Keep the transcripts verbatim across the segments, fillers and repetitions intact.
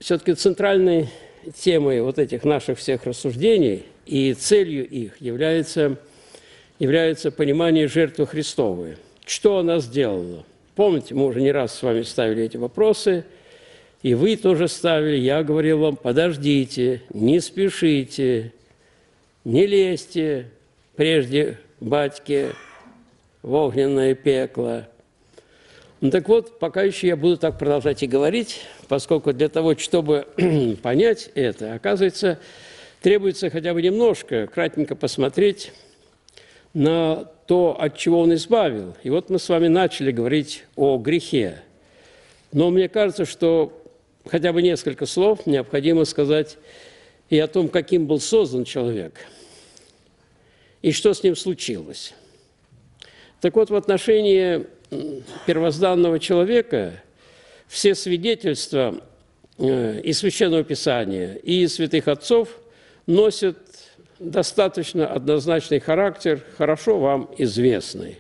все-таки центральной темой вот этих наших всех рассуждений и целью их является, является понимание жертвы Христовой. Что она сделала? Помните, мы уже не раз с вами ставили эти вопросы, и вы тоже ставили. Я говорил вам: подождите, не спешите, не лезьте прежде батьки в огненное пекло. Ну так вот, пока еще я буду так продолжать и говорить, поскольку для того, чтобы понять это, оказывается, требуется хотя бы немножко, кратенько посмотреть на то, от чего он избавил. И вот мы с вами начали говорить о грехе. Но мне кажется, что хотя бы несколько слов необходимо сказать и о том, каким был создан человек, и что с ним случилось. Так вот, в отношении первозданного человека все свидетельства и Священного Писания, и святых отцов носят достаточно однозначный характер, хорошо вам известный.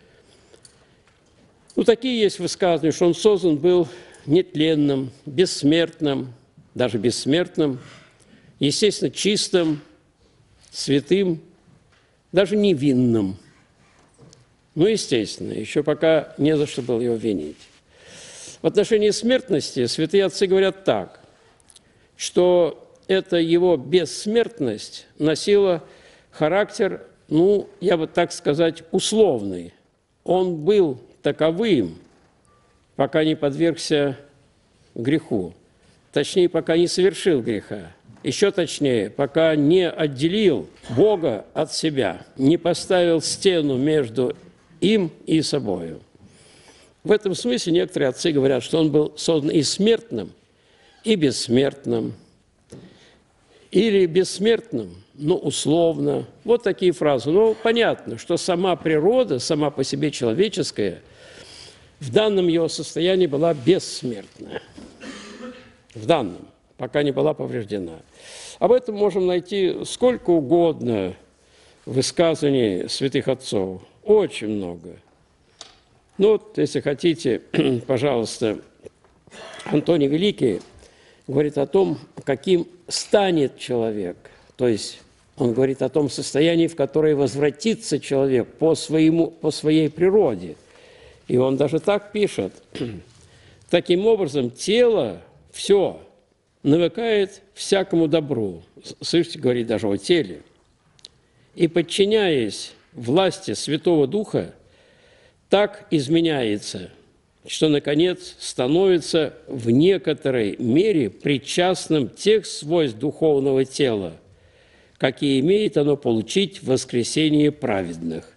Ну, такие есть высказывания, что он создан был нетленным, бессмертным, даже бессмертным, естественно, чистым, святым, даже невинным. Ну, естественно, еще пока не за что было его винить. В отношении смертности святые отцы говорят так, что эта его бессмертность носила характер, ну, я бы так сказать, условный. Он был таковым, пока не подвергся греху, точнее, пока не совершил греха. Еще точнее, пока не отделил Бога от себя, не поставил стену между им и собою. В этом смысле некоторые отцы говорят, что он был создан и смертным, и бессмертным, или бессмертным, но условно. Вот такие фразы. Но понятно, что сама природа, сама по себе человеческая, в данном его состоянии была бессмертная. В данном, пока не была повреждена. Об этом можем найти сколько угодно высказываний святых отцов. Очень много. Ну вот, если хотите, пожалуйста, Антоний Великий говорит о том, каким станет человек. То есть он говорит о том состоянии, в которое возвратится человек по, своему, по своей природе. И он даже так пишет. Таким образом, тело все навыкает всякому добру. Слышите, говорит даже о теле. И, подчиняясь власти Святого Духа, так изменяется, что, наконец, становится в некоторой мере причастным тех свойств духовного тела, какие имеет оно получить в воскресении праведных.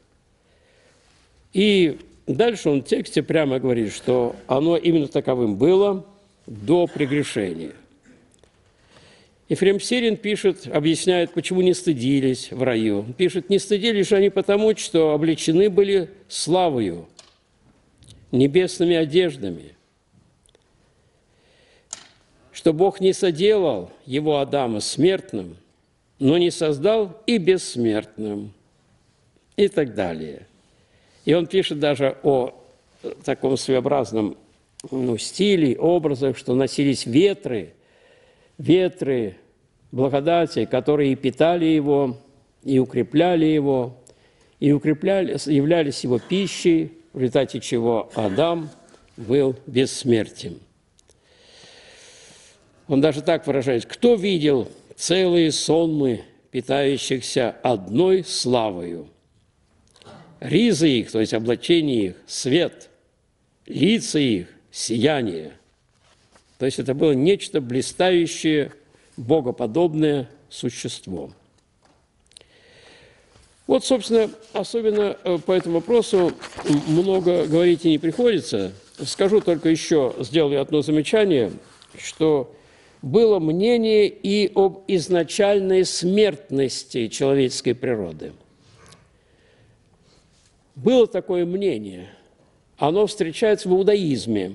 И дальше он в тексте прямо говорит, что оно именно таковым было до прегрешения. Ефрем Сирин пишет, объясняет, почему не стыдились в раю. Он пишет, не стыдились же они потому, что облечены были славою, небесными одеждами, что Бог не соделал его, Адама, смертным, но не создал и бессмертным, и так далее. И он пишет даже о таком своеобразном ну, стиле, образах, что носились ветры, ветры благодати, которые и питали его, и укрепляли его, и укрепляли, являлись его пищей, в результате чего Адам был бессмертен. Он даже так выражается: «Кто видел целые сонмы, питающихся одной славою? Ризы их, то есть облачение их, свет, лица их, сияние». То есть это было нечто блистающее, богоподобное существо. Вот, собственно, особенно по этому вопросу много говорить и не приходится. Скажу только еще, сделаю одно замечание, что было мнение и об изначальной смертности человеческой природы. Было такое мнение. Оно встречается в иудаизме.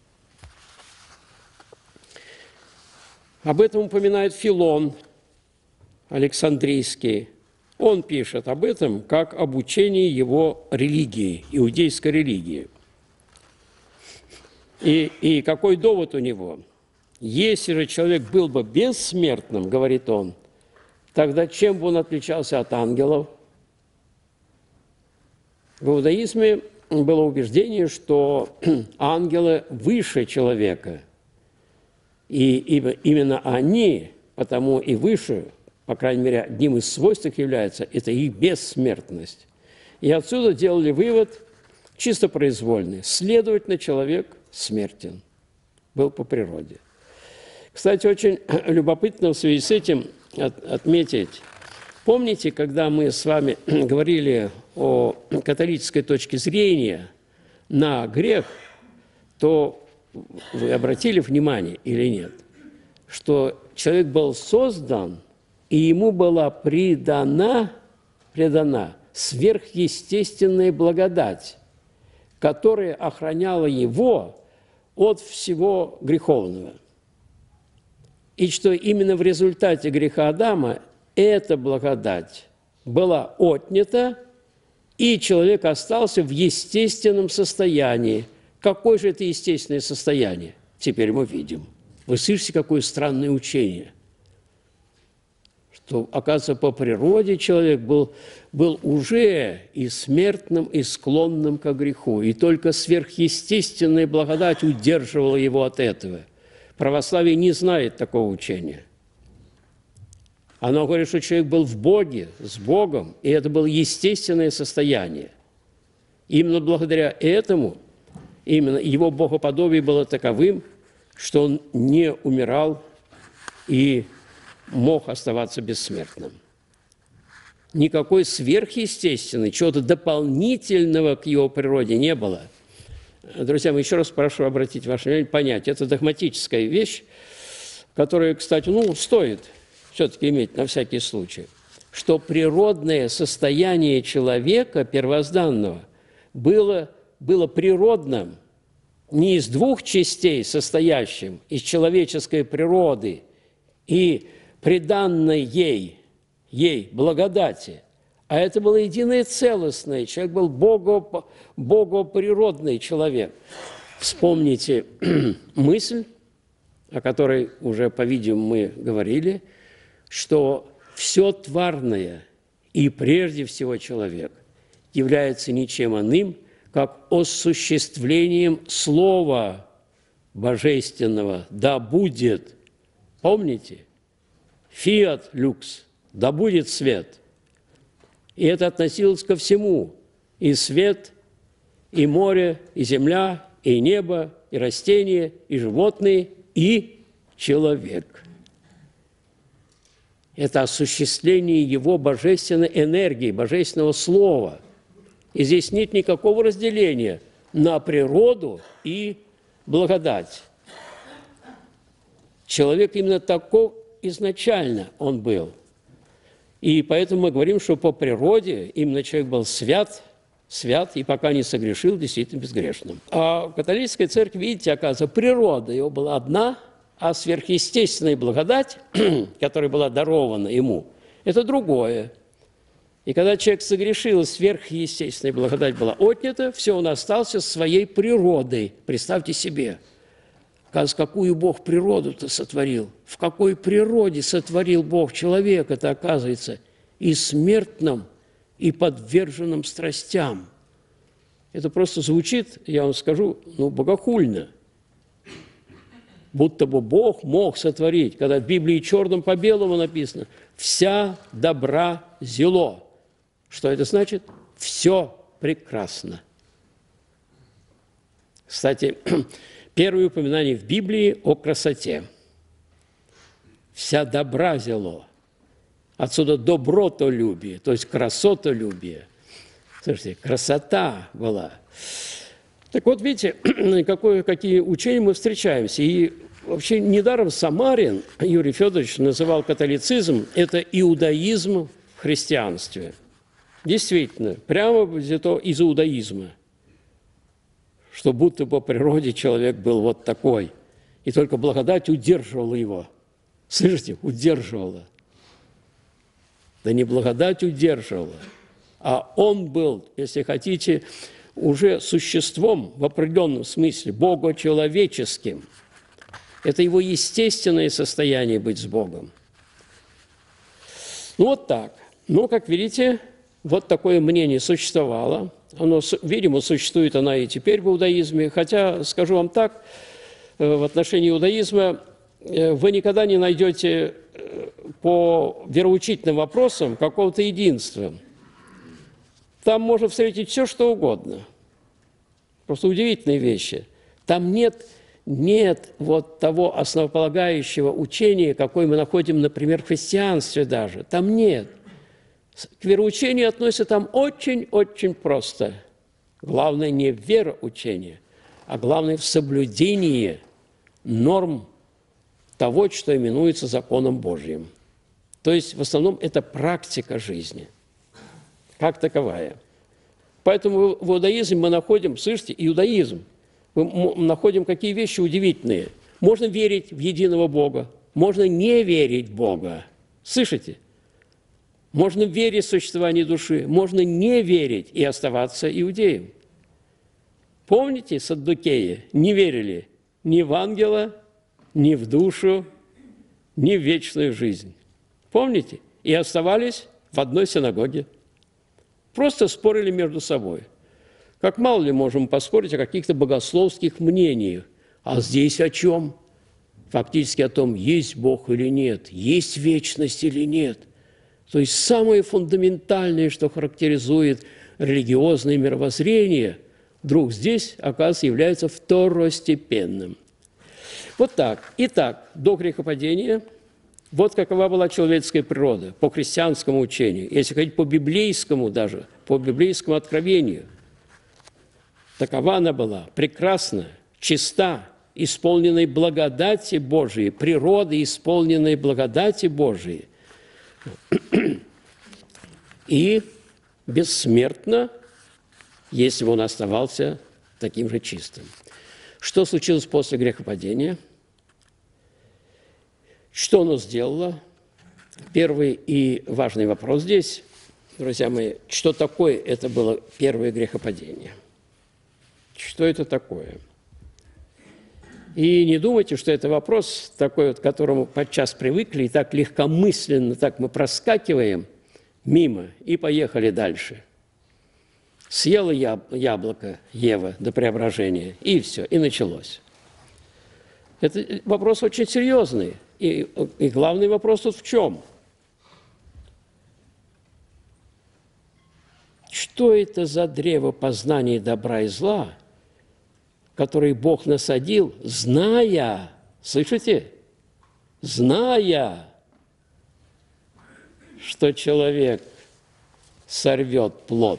Об этом упоминает Филон Александрийский. Он пишет об этом как об учении его религии, иудейской религии. И, и какой довод у него? Если же человек был бы бессмертным, говорит он, тогда чем бы он отличался от ангелов? В иудаизме было убеждение, что ангелы выше человека, и именно они, потому и выше, по крайней мере, одним из свойств их является, это их бессмертность. И отсюда делали вывод чисто произвольный. Следовательно, человек смертен, был по природе. Кстати, очень любопытно в связи с этим отметить. Помните, когда мы с вами говорили о католической точке зрения на грех, то вы обратили внимание или нет, что человек был создан, и ему была придана, придана сверхъестественная благодать, которая охраняла его от всего греховного. И что именно в результате греха Адама эта благодать была отнята, и человек остался в естественном состоянии. Какое же это естественное состояние? Теперь мы видим. Вы слышите, какое странное учение? Что, оказывается, по природе человек был, был уже и смертным, и склонным к греху, и только сверхъестественная благодать удерживала его от этого. Православие не знает такого учения. Оно говорит, что человек был в Боге, с Богом, и это было естественное состояние. Именно благодаря этому, именно его богоподобие было таковым, что он не умирал и мог оставаться бессмертным. Никакой сверхъестественной, чего-то дополнительного к его природе не было. Друзья, мы еще раз прошу обратить ваше внимание, понять, это догматическая вещь, которая, кстати, ну, стоит все-таки иметь на всякий случай, что природное состояние человека первозданного было, было природным, не из двух частей состоящим, из человеческой природы и приданной ей, ей благодати, а это было единое целостное. Человек был бого, богоприродный человек. Вспомните мысль, о которой уже, по-видимому, мы говорили, что все тварное, и прежде всего человек, является ничем иным, как осуществлением Слова Божественного «да будет». Помните? «Фиат люкс», «да будет свет». И это относилось ко всему. И свет, и море, и земля, и небо, и растения, и животные, и человек. Это осуществление его божественной энергии, божественного слова. И здесь нет никакого разделения на природу и благодать. Человек именно таков изначально он был. И поэтому мы говорим, что по природе именно человек был свят, свят, и пока не согрешил, действительно безгрешным. А в католической церкви, видите, оказывается, природа его была одна, а сверхъестественная благодать, которая была дарована ему, это другое. И когда человек согрешил, сверхъестественная благодать была отнята, все, он остался своей природой. Представьте себе, оказывается, какую Бог природу-то сотворил, в какой природе сотворил Бог человека-то, оказывается, и смертным, и подверженным страстям. Это просто звучит, я вам скажу, ну, богохульно. Будто бы Бог мог сотворить, когда в Библии черным по белому написано «вся добра зело». Что это значит? Все прекрасно. Кстати, первое упоминание в Библии о красоте. Вся добра зело. Отсюда добротолюбие, то есть красотолюбие. Слушайте, красота была. Так вот, видите, какое, какие учения мы встречаемся. И вообще недаром Самарин Юрий Федорович называл католицизм – это иудаизм в христианстве. Действительно, прямо взято из иудаизма, что будто по природе человек был вот такой, и только благодать удерживала его. Слышите, удерживала. Да не благодать удерживала, а он был, если хотите, уже существом в определенном смысле, богочеловеческим. Это его естественное состояние быть с Богом. Ну, вот так. Но, как видите, вот такое мнение существовало. Оно, видимо, существует оно и теперь в иудаизме. Хотя, скажу вам так, в отношении иудаизма вы никогда не найдете по вероучительным вопросам какого-то единства. Там можно встретить все, что угодно. Просто удивительные вещи. Там нет, нет вот того основополагающего учения, какое мы находим, например, в христианстве даже. Там нет. К вероучению относятся там очень-очень просто. Главное не в вероучении, а главное в соблюдении норм того, что именуется законом Божьим. То есть, в основном, это практика жизни, как таковая. Поэтому в иудаизме мы находим, слышите, иудаизм, мы находим какие вещи удивительные. Можно верить в единого Бога, можно не верить в Бога. Слышите? Можно верить в существование души, можно не верить и оставаться иудеем. Помните, саддукеи не верили ни в ангела, ни в душу, ни в вечную жизнь. Помните? И оставались в одной синагоге. Просто спорили между собой. Как мало ли можем поспорить о каких-то богословских мнениях. А здесь о чем? Фактически о том, есть Бог или нет, есть вечность или нет. То есть самое фундаментальное, что характеризует религиозное мировоззрение, вдруг здесь, оказывается, является второстепенным. Вот так. Итак, до грехопадения вот какова была человеческая природа по христианскому учению, если говорить по библейскому даже, по библейскому откровению. Такова она была, прекрасна, чиста, исполненной благодати Божией, природы, исполненной благодати Божией, и бессмертна, если бы он оставался таким же чистым. Что случилось после грехопадения? Что оно сделало? Первый и важный вопрос здесь, друзья мои, что такое это было первое грехопадение? Что это такое? И не думайте, что это вопрос такой, вот, к которому подчас привыкли, и так легкомысленно, так мы проскакиваем мимо и поехали дальше. Съела яблоко Ева до преображения, и все, и началось. Это вопрос очень серьезный. И, и главный вопрос тут в чем? Что это за древо познания добра и зла, который Бог насадил, зная, слышите, зная, что человек сорвет плод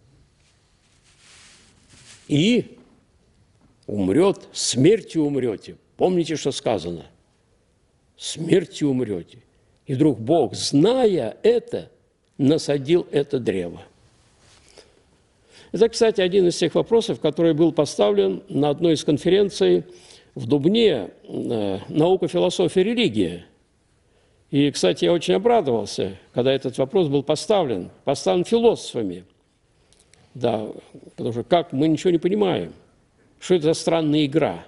и умрет, смертью умрете. Помните, что сказано? Смертью умрете. И вдруг Бог, зная это, насадил это древо. Это, кстати, один из тех вопросов, который был поставлен на одной из конференций в Дубне «Наука, философия, религия». И, кстати, я очень обрадовался, когда этот вопрос был поставлен, поставлен философами. Да, потому что как мы ничего не понимаем, что это за странная игра.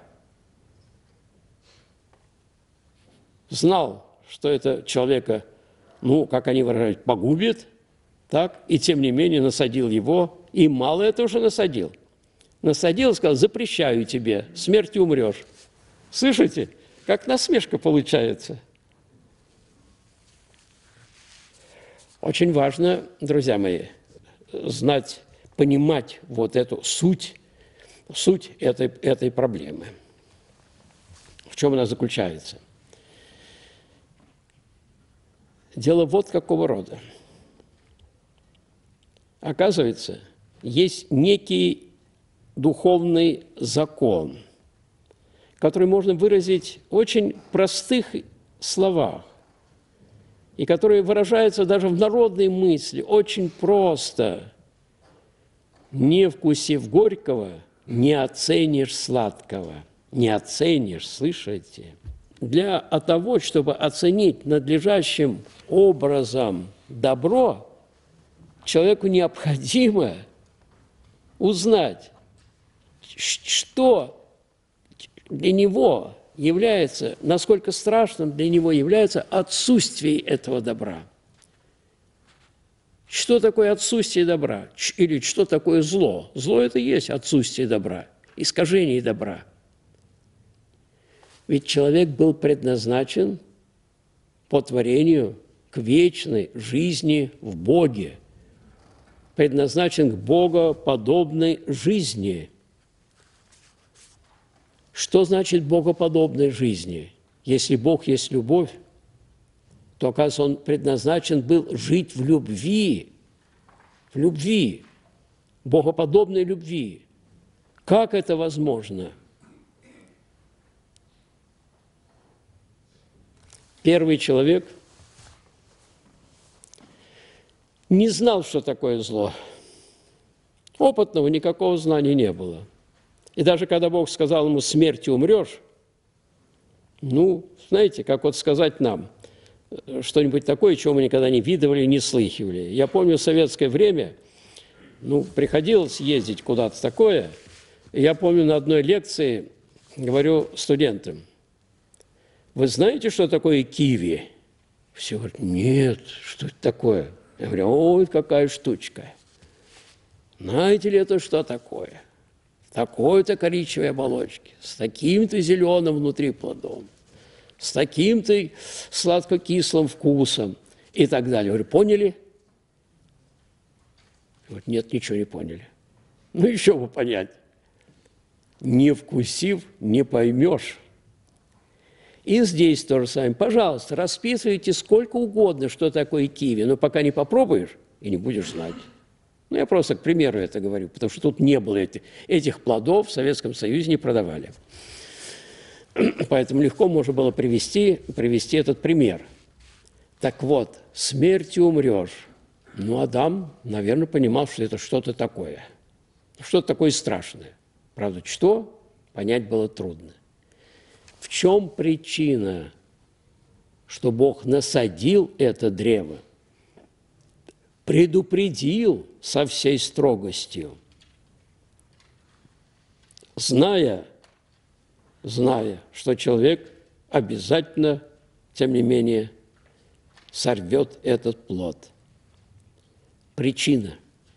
Знал, что это человека, ну, как они выражают, погубит, так, и тем не менее насадил его, и мало это уже насадил. Насадил и сказал, запрещаю тебе, смертью умрешь. Слышите, как насмешка получается. Очень важно, друзья мои, знать, понимать вот эту суть, суть этой, этой проблемы. В чем она заключается? Дело вот какого рода. Оказывается, есть некий духовный закон, который можно выразить в очень простых словах, и который выражается даже в народной мысли очень просто. Не вкусив горького, не оценишь сладкого. Не оценишь, слышите? Для того, чтобы оценить надлежащим образом добро, человеку необходимо узнать, что для него является, насколько страшным для него является отсутствие этого добра. Что такое отсутствие добра? Или что такое зло? Зло – это и есть отсутствие добра, искажение добра. Ведь человек был предназначен по творению к вечной жизни в Боге, предназначен к богоподобной жизни. Что значит богоподобной жизни? Если Бог есть любовь, то, оказывается, Он предназначен был жить в любви, в любви, богоподобной любви. Как это возможно? Первый человек не знал, что такое зло. Опытного никакого знания не было. И даже когда Бог сказал ему: смертью умрешь, ну, знаете, как вот сказать нам что-нибудь такое, чего мы никогда не видывали, не слыхивали. Я помню, в советское время, ну, приходилось ездить куда-то такое. И я помню, на одной лекции говорю студентам: вы знаете, что такое киви? Все говорят: нет, что это такое? Я говорю: ой, какая штучка. Знаете ли это, что такое? Такой-то коричневой оболочки, с таким-то зеленым внутри плодом, с таким-то сладко-кислым вкусом и так далее. Я говорю: поняли? Говорят: нет, ничего не поняли. Ну, еще бы понять. Не вкусив, не поймешь. И здесь то же самое. Пожалуйста, расписывайте сколько угодно, что такое киви, но пока не попробуешь, и не будешь знать. Ну, я просто к примеру это говорю, потому что тут не было этих, этих плодов, в Советском Союзе не продавали. Поэтому легко можно было привести, привести этот пример. Так вот, смертью умрешь. Ну, Адам, наверное, понимал, что это что-то такое. Что-то такое страшное. Правда, что? Понять было трудно. В чем причина, что Бог насадил это древо, предупредил со всей строгостью, зная, зная, что человек обязательно, тем не менее, сорвет этот плод. Причина.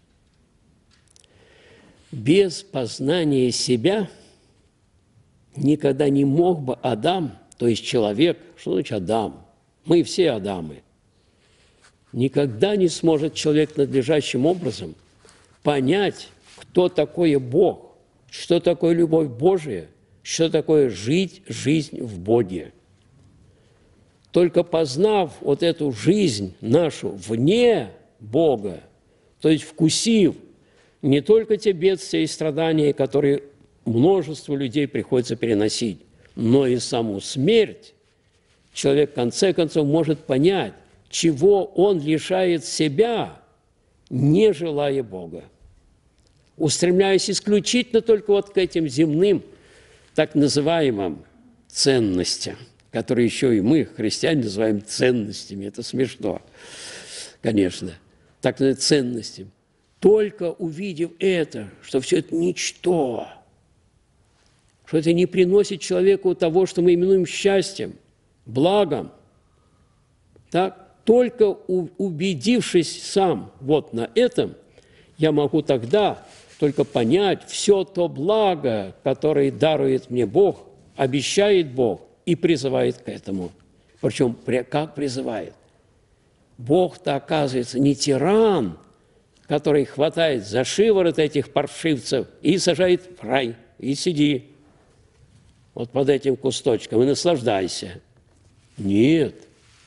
Без познания себя никогда не мог бы Адам, то есть человек, что значит Адам? Мы все Адамы. Никогда не сможет человек надлежащим образом понять, кто такой Бог, что такое любовь Божия, что такое жить жизнь в Боге. Только познав вот эту жизнь нашу вне Бога, то есть вкусив не только те бедствия и страдания, которые множеству людей приходится переносить, но и саму смерть, человек в конце концов может понять, чего он лишает себя, не желая Бога, устремляясь исключительно только вот к этим земным, так называемым ценностям, которые еще и мы, христиане, называем ценностями. Это смешно, конечно, так называемым ценностям. Только увидев это, что все это ничто, что это не приносит человеку того, что мы именуем счастьем, благом, так, только убедившись сам вот на этом, я могу тогда только понять все то благо, которое дарует мне Бог, обещает Бог и призывает к этому. Причем как призывает? Бог-то, оказывается, не тиран, который хватает за шиворот этих паршивцев и сажает в рай, и сиди вот под этим кусточком и наслаждайся. Нет.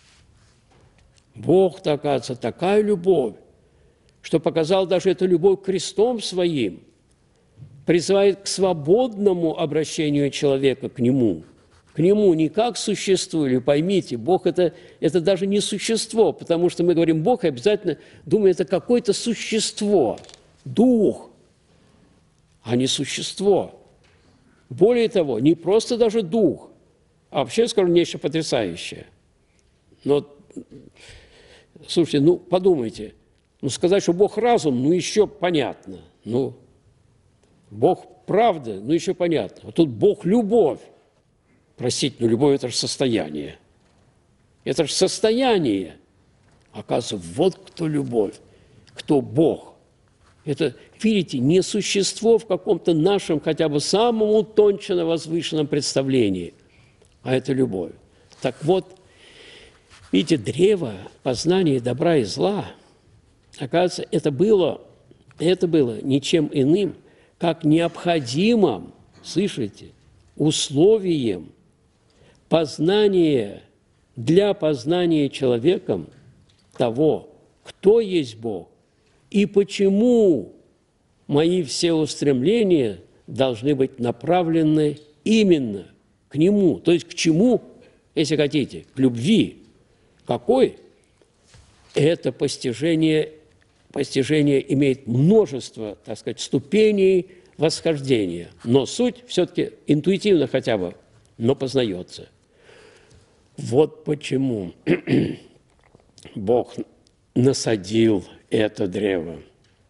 Бог-то, оказывается, такая любовь, что показал даже эту любовь крестом своим, призывает к свободному обращению человека к Нему. К Нему не как существу, или поймите, Бог это, – это даже не существо, потому что мы говорим Бог, обязательно думаем, это какое-то существо, дух, а не существо. Более того, не просто даже дух, а вообще, скажу, нечто потрясающее. Но, слушайте, ну, подумайте, ну, сказать, что Бог разум, ну, еще понятно. Ну, Бог правда, ну, еще понятно. А тут Бог любовь. Простите, но любовь – это же состояние. Это же состояние. Оказывается, вот кто любовь, кто Бог. Это, видите, не существо в каком-то нашем, хотя бы самом утонченно возвышенном представлении, а это любовь. Так вот, видите, древо познания добра и зла, оказывается, это было, это было ничем иным, как необходимым, слышите, условием познания, для познания человеком того, кто есть Бог и почему мои все устремления должны быть направлены именно к Нему. То есть к чему, если хотите, к любви. Какой? Это постижение, постижение имеет множество, так сказать, ступеней восхождения. Но суть все-таки интуитивно хотя бы, но познается. Вот почему Бог насадил это древо,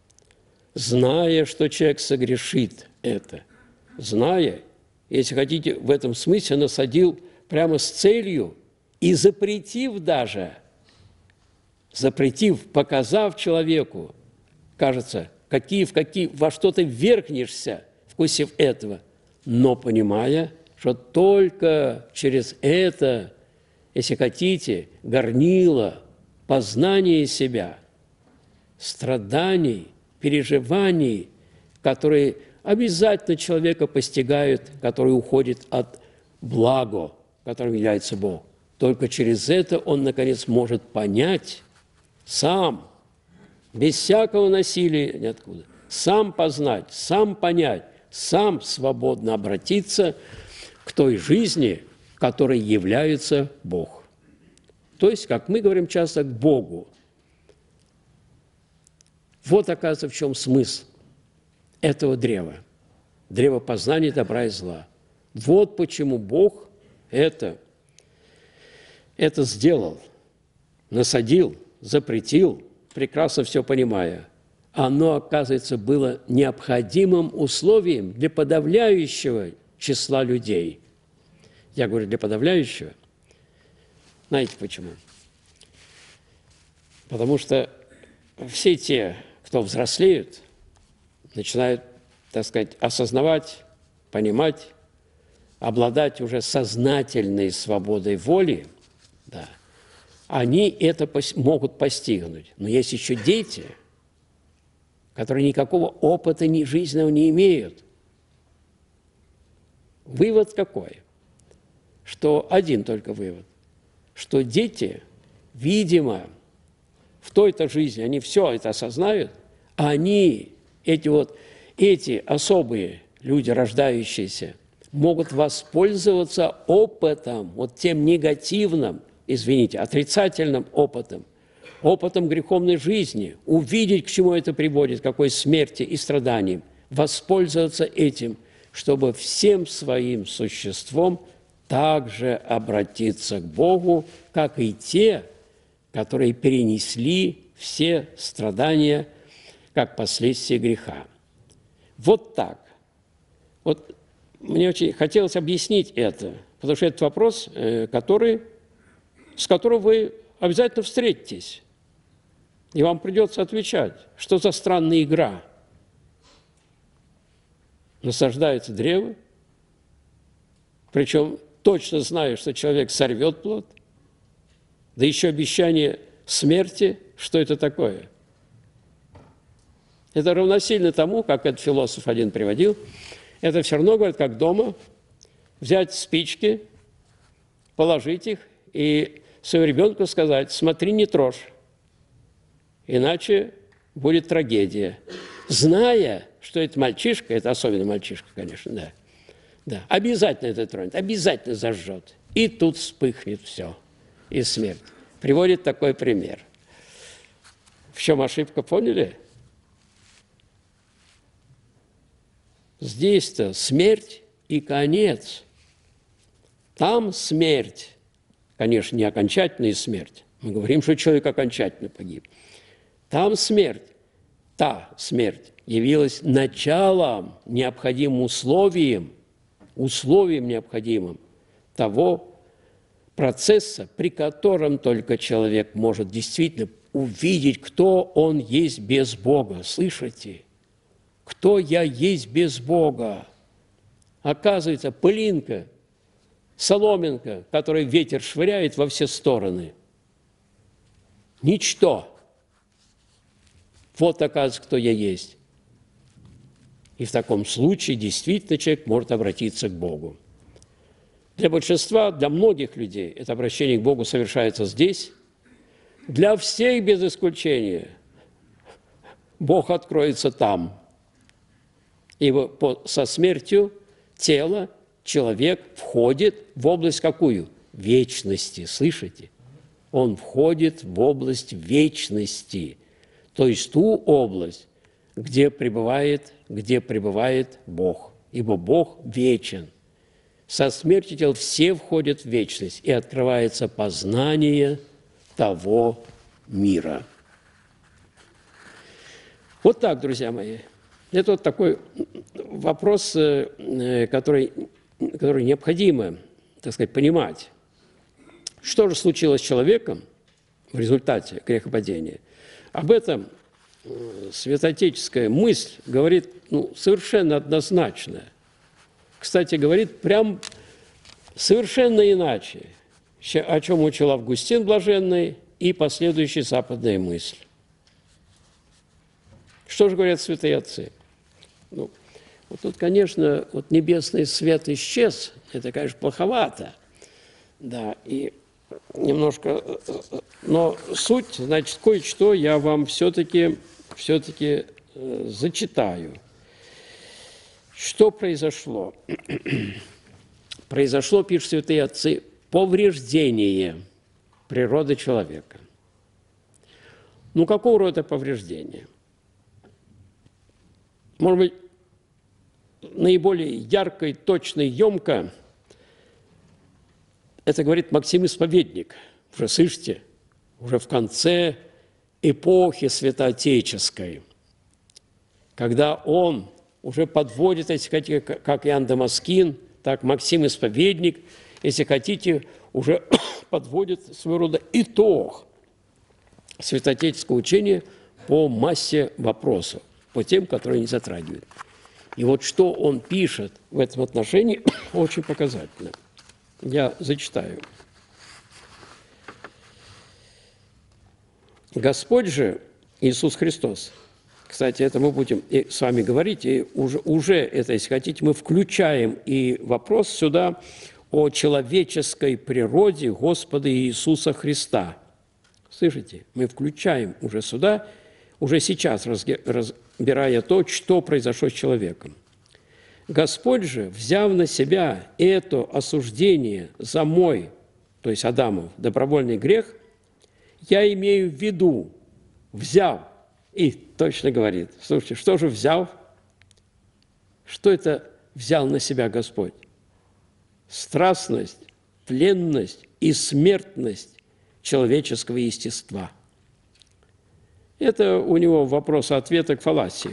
зная, что человек согрешит это, зная, если хотите, в этом смысле насадил прямо с целью и запретив даже, запретив, показав человеку, кажется, какие, в какие, во что ты ввергнешься, вкусив этого, но понимая, что только через это, если хотите, горнило познания себя, страданий, переживаний, которые обязательно человека постигают, которые уходят от блага, которым является Бог. Только через это он, наконец, может понять сам, без всякого насилия ниоткуда, сам познать, сам понять, сам свободно обратиться к той жизни, которой является Бог. То есть, как мы говорим часто, к Богу. Вот, оказывается, в чем смысл этого древа. Древо познания добра и зла. Вот почему Бог это, это сделал, насадил, запретил, прекрасно все понимая. Оно, оказывается, было необходимым условием для подавляющего числа людей. Я говорю, для подавляющего. Знаете почему? Потому что все те, кто взрослеют, начинают, так сказать, осознавать, понимать, обладать уже сознательной свободой воли, да, они это могут постигнуть. Но есть еще дети, которые никакого опыта ни жизненного не имеют. Вывод какой? Что один только вывод, что дети, видимо, в той-то жизни, они все это осознают, а они, эти вот, эти особые люди, рождающиеся, могут воспользоваться опытом, вот тем негативным, извините, отрицательным опытом, опытом греховной жизни, увидеть, к чему это приводит, к какой смерти и страданиям, воспользоваться этим, чтобы всем своим существом также обратиться к Богу, как и те, которые перенесли все страдания как последствия греха. Вот так. Вот мне очень хотелось объяснить это, потому что это вопрос, который, с которым вы обязательно встретитесь, и вам придется отвечать, что за странная игра. Насаждается древо, причем точно зная, что человек сорвет плод, да еще обещание смерти, что это такое? Это равносильно тому, как этот философ один приводил, это все равно, говорит, как дома, взять спички, положить их и своему ребенку сказать, смотри, не трожь, иначе будет трагедия. Зная, что это мальчишка, это особенно мальчишка, конечно, да, да, обязательно это тронет, обязательно зажжет, и тут вспыхнет все, и смерть. Приводит такой пример. В чем ошибка, поняли? Здесь-то смерть и конец. Там смерть, конечно, не окончательная смерть. Мы говорим, что человек окончательно погиб. Там смерть, та смерть явилась началом, необходимым условием, условием необходимым того процесса, при котором только человек может действительно увидеть, кто он есть без Бога. Слышите? Кто я есть без Бога? Оказывается, пылинка, соломинка, которую ветер швыряет во все стороны. Ничто. Вот, оказывается, кто я есть. И в таком случае действительно человек может обратиться к Богу. Для большинства, для многих людей это обращение к Богу совершается здесь. Для всех без исключения Бог откроется там. Ибо со смертью тела человек входит в область какую? Вечности. Слышите? Он входит в область вечности. То есть ту область, где пребывает, где пребывает Бог. Ибо Бог вечен. Со смертью тел все входят в вечность, и открывается познание того мира. Вот так, друзья мои. Это вот такой вопрос, который, который необходимо, так сказать, понимать. Что же случилось с человеком в результате грехопадения? Об этом святоотеческая мысль говорит ну, совершенно однозначно. Кстати, говорит прям совершенно иначе, о чем учил Августин Блаженный и последующая западная мысль. Что же говорят святые отцы? Ну, вот тут, конечно, вот небесный свет исчез, это, конечно, плоховато, да, и немножко, но суть, значит, кое-что я вам все-таки все-таки э, зачитаю. Что произошло? Произошло, пишут святые отцы, повреждение природы человека. Ну, какого рода повреждение? Может быть, наиболее ярко и точно и емко это говорит Максим Исповедник. Уже слышите? Уже в конце эпохи святоотеческой, когда он уже подводит, если хотите, как Иоанн Дамаскин, так Максим Исповедник, если хотите, уже подводит своего рода итог святоотеческого учения по массе вопросов, по тем, которые не затрагивают. И вот что он пишет в этом отношении, очень показательно. Я зачитаю. Господь же, Иисус Христос, кстати, это мы будем и с вами говорить, и уже, уже это, если хотите, мы включаем и вопрос сюда о человеческой природе Господа Иисуса Христа. Слышите? Мы включаем уже сюда, уже сейчас разбирая то, что произошло с человеком. Господь же, взяв на себя это осуждение за мой, то есть Адамов, добровольный грех, я имею в виду, взяв, и точно говорит, слушайте, что же взяв? Что это взял на себя Господь? Страстность, тленность и смертность человеческого естества. Это у него вопрос-ответа к фалласии.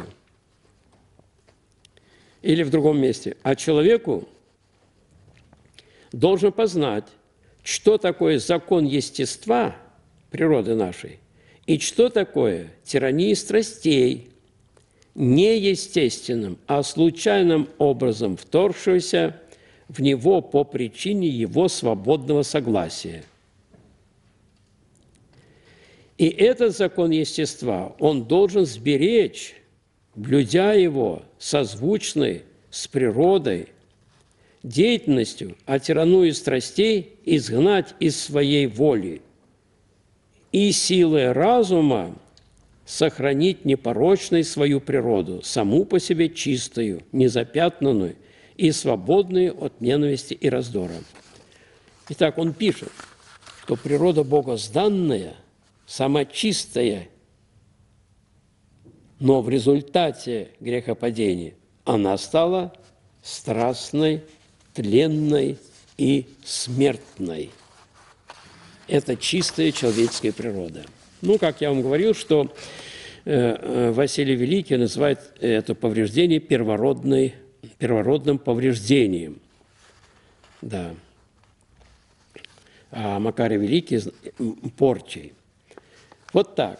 Или в другом месте. А человеку должен познать, что такое закон естества, природы нашей, и что такое тирания страстей, неестественным, а случайным образом вторгшегося в него по причине его свободного согласия. И этот закон естества он должен сберечь, блюдя его созвучной с природой, деятельностью, а тирану страстей изгнать из своей воли и силой разума сохранить непорочной свою природу, саму по себе чистую, незапятнанную и свободную от ненависти и раздора. Итак, он пишет, что природа богозданная, сама чистая, но в результате грехопадения она стала страстной, тленной и смертной. Это чистая человеческая природа. Ну, как я вам говорил, что э, Василий Великий называет это повреждение первородной, первородным повреждением. Да. а Макарий Великий порчей. Вот так.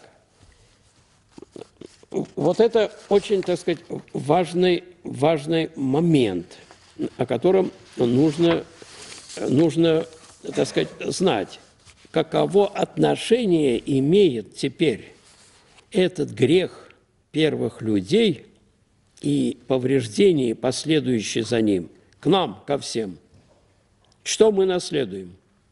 Вот это очень, так сказать, важный, важный момент, о котором нужно, нужно, так сказать, знать, каково отношение имеет теперь этот грех первых людей и повреждения, последующие за ним, к нам, ко всем. Что мы наследуем?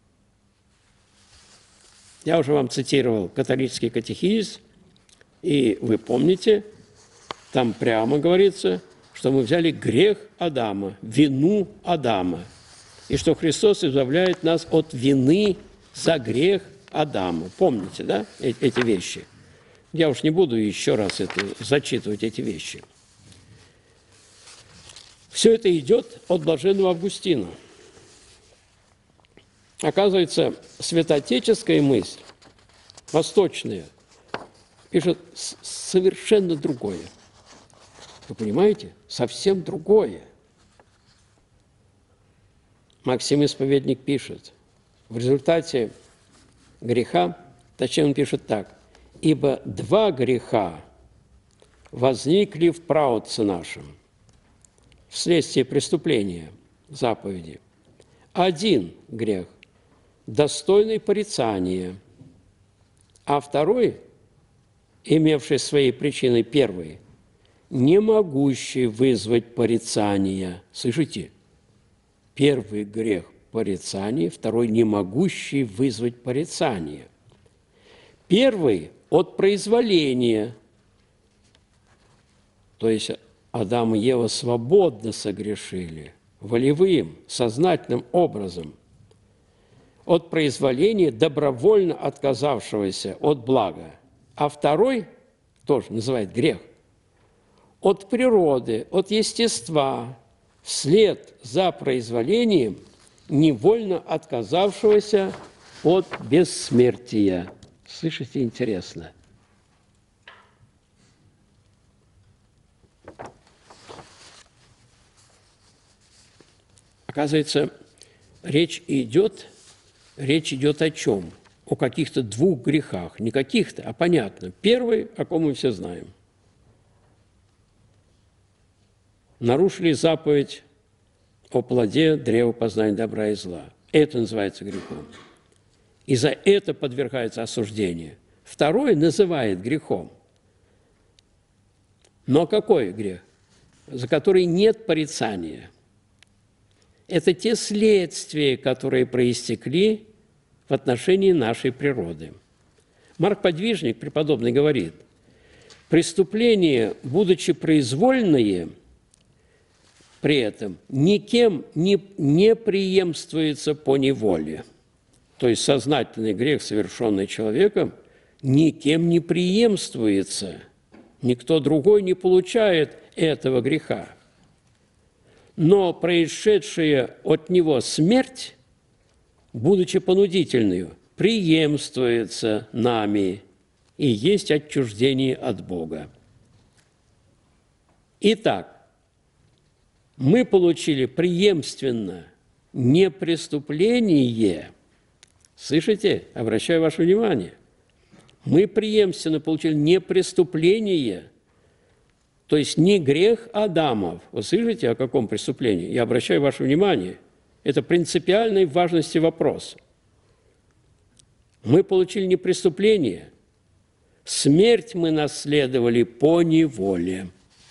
Я уже вам цитировал католический катехизис, и вы помните, там прямо говорится, что мы взяли грех Адама, вину Адама, и что Христос избавляет нас от вины за грех Адама. Помните, да, эти вещи? Я уж не буду еще раз это, зачитывать эти вещи. Все это идет от блаженного Августина. Оказывается, святоотеческая мысль, восточная, пишет совершенно другое. Вы понимаете? Совсем другое. Максим Исповедник пишет, в результате греха, точнее он пишет так, «Ибо два греха возникли в праотце нашем вследствие преступления заповеди. Один грех – достойный порицания, а второй, имевший своей причиной первый, не могущий вызвать порицания». Слышите? Первый грех – порицание, второй – не могущий вызвать порицание. Первый – от произволения, то есть Адам и Ева свободно согрешили, волевым, сознательным образом, от произволения, добровольно отказавшегося от блага. А второй, тоже называют грех, от природы, от естества, вслед за произволением, невольно отказавшегося от бессмертия. Слышите, интересно. Оказывается, речь идет, речь идет о чем? О каких-то двух грехах. Не каких-то, а понятно. Первый, о ком мы все знаем. Нарушили заповедь о плоде древа познания добра и зла. Это называется грехом. И за это подвергается осуждению. Второй называет грехом. Но какой грех? За который нет порицания. Это те следствия, которые проистекли в отношении нашей природы. Марк Подвижник, преподобный, говорит, преступления, будучи произвольные, при этом никем не, не преемствуется по неволе. То есть сознательный грех, совершенный человеком, никем не преемствуется. Никто другой не получает этого греха. Но происшедшая от него смерть, будучи понудительной, преемствуется нами и есть отчуждение от Бога. Итак, мы получили преемственно не преступление. Слышите? Обращаю ваше внимание. Мы преемственно получили не преступление, то есть не грех Адамов. Вы слышите, о каком преступлении? Я обращаю ваше внимание. Это принципиальной важности вопрос. Мы получили не преступление, смерть мы наследовали по неволе.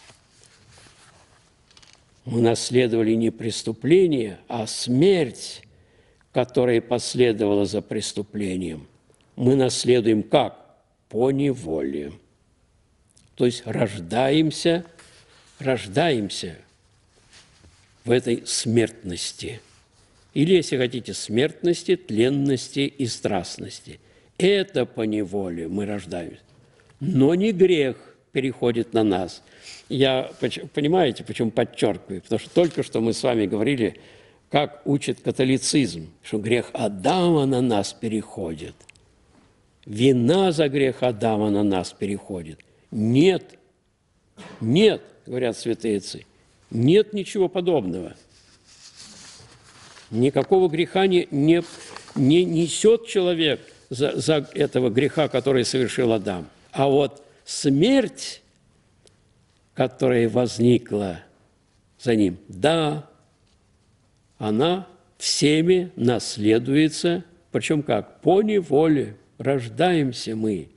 Мы наследовали не преступление, а смерть, которая последовала за преступлением. Мы наследуем как? По неволе. То есть рождаемся, рождаемся в этой смертности. Или, если хотите, смертности, тленности и страстности. Это по неволе мы рождаемся. Но не грех переходит на нас. Я, понимаете, почему подчеркиваю? Потому что только что мы с вами говорили, как учит католицизм, что грех Адама на нас переходит. Вина за грех Адама на нас переходит. Нет, нет, говорят святые отцы, нет ничего подобного. Никакого греха не, не, не несет человек за, за этого греха, который совершил Адам. А вот смерть, которая возникла за ним, да, она всеми наследуется, причем как? По неволе рождаемся мы.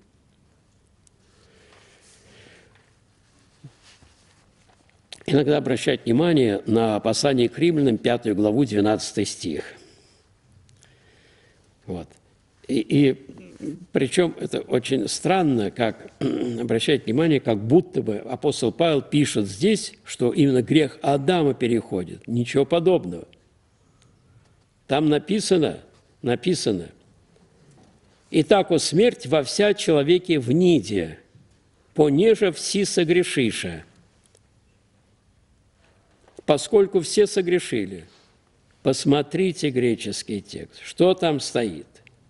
Иногда обращать внимание на послание к римлянам, пятую главу, двенадцатый стих. Вот. И, и причем это очень странно, как обращать внимание, как будто бы апостол Павел пишет здесь, что именно грех Адама переходит. Ничего подобного. Там написано, написано, «Итак, о смерть во вся человеке вниде, понеже все согрешиша». Поскольку все согрешили, посмотрите греческий текст, что там стоит.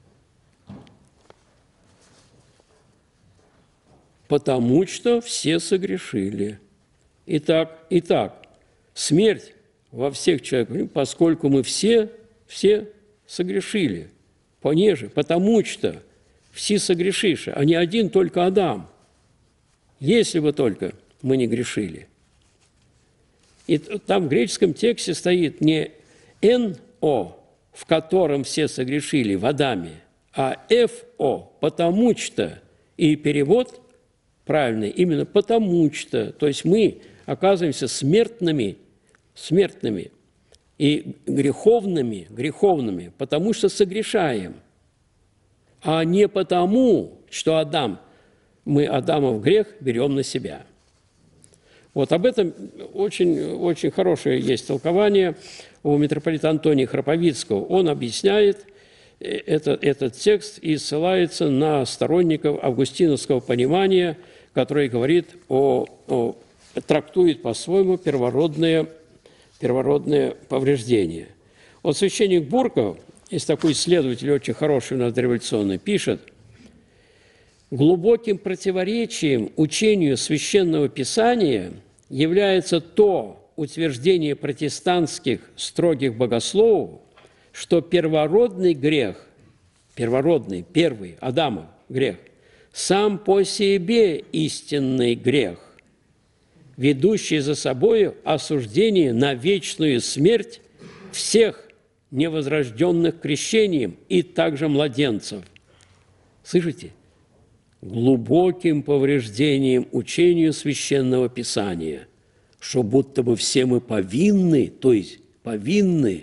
Потому что все согрешили. Итак, итак, смерть во всех человеках, поскольку мы все, все согрешили. Понеже, потому что все согрешиши, а не один только Адам. Если бы только мы не грешили. И там в греческом тексте стоит не «эн-о», в котором все согрешили в Адаме, а «эф-о», потому что. И перевод правильный именно «потому что». То есть мы оказываемся смертными, смертными и греховными, греховными, потому что согрешаем, а не потому, что Адам, мы Адамов грех берем на себя. Вот об этом очень, очень хорошее есть толкование у митрополита Антония Храповицкого. Он объясняет это, этот текст и ссылается на сторонников августиновского понимания, который говорит о, о трактует по-своему первородное, первородное повреждение. Вот священник Бурков, есть такой исследователь, очень хороший у нас дореволюционный, пишет: глубоким противоречием учению Священного Писания является то утверждение протестантских строгих богословов, что первородный грех, первородный, первый, Адама грех, сам по себе истинный грех, ведущий за собою осуждение на вечную смерть всех невозрожденных крещением и также младенцев. Слышите? Глубоким повреждением учению Священного Писания, что будто бы все мы повинны, то есть повинны,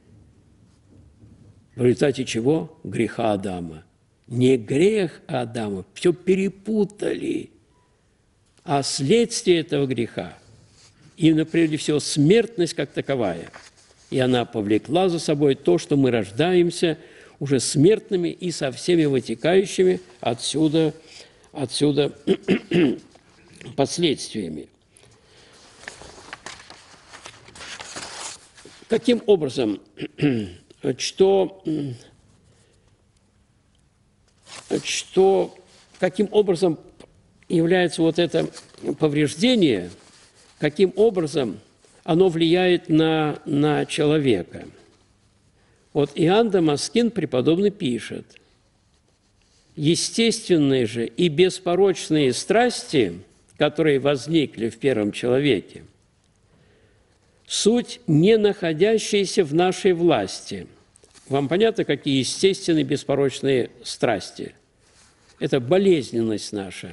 в результате чего? Греха Адама. Не грех Адама, все перепутали, а следствие этого греха, именно прежде всего смертность как таковая, и она повлекла за собой то, что мы рождаемся уже смертными и со всеми вытекающими отсюда, отсюда последствиями. Каким образом, что, что, каким образом является вот это повреждение, каким образом оно влияет на, на человека? Вот Иоанн Дамаскин преподобный пишет: естественные же и беспорочные страсти, которые возникли в первом человеке, суть не находящиеся в нашей власти. Вам понятно, какие естественные беспорочные страсти? Это болезненность наша,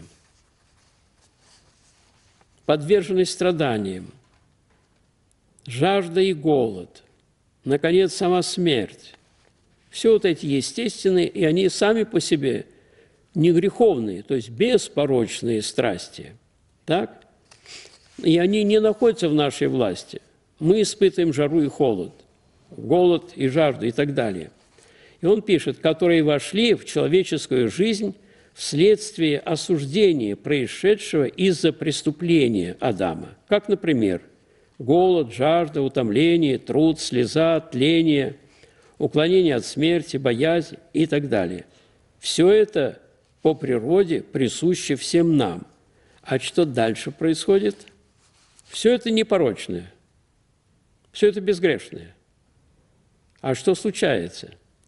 подверженность страданиям, жажда и голод, наконец, сама смерть. Все вот эти естественные, и они сами по себе не греховные, то есть беспорочные страсти. Так? И они не находятся в нашей власти. Мы испытываем жару и холод, голод и жажду и так далее. И он пишет, которые вошли в человеческую жизнь вследствие осуждения, происшедшего из-за преступления Адама. Как, например, голод, жажда, утомление, труд, слеза, тление, уклонение от смерти, боязнь и так далее. Все это по природе присуще всем нам. А что дальше происходит? Все это непорочное, все это безгрешное. А что случается?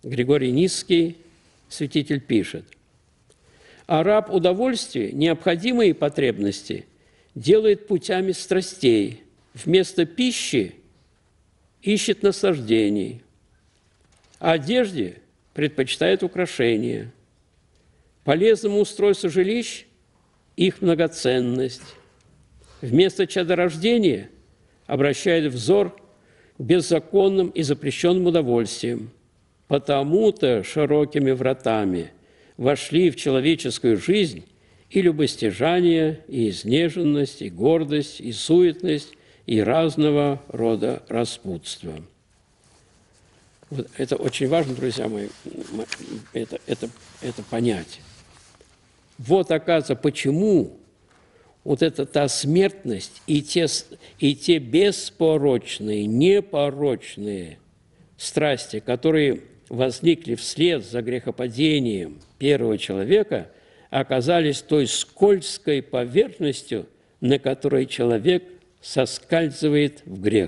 Григорий Нисский, святитель, пишет: «А раб удовольствия необходимые потребности делает путями страстей, вместо пищи ищет наслаждений, а одежде предпочитает украшения, полезному устройству жилищ их многоценность, вместо чадорождения обращает взор к беззаконным и запрещенным удовольствиям. Потому-то широкими вратами вошли в человеческую жизнь и любостяжание, и изнеженность, и гордость, и суетность, и разного рода распутство». Вот это очень важно, друзья мои, это, это, это понять. Вот, оказывается, почему вот эта та смертность и те, и те беспорочные, непорочные страсти, которые возникли вслед за грехопадением первого человека, оказались той скользкой поверхностью, на которой человек соскальзывает в грех.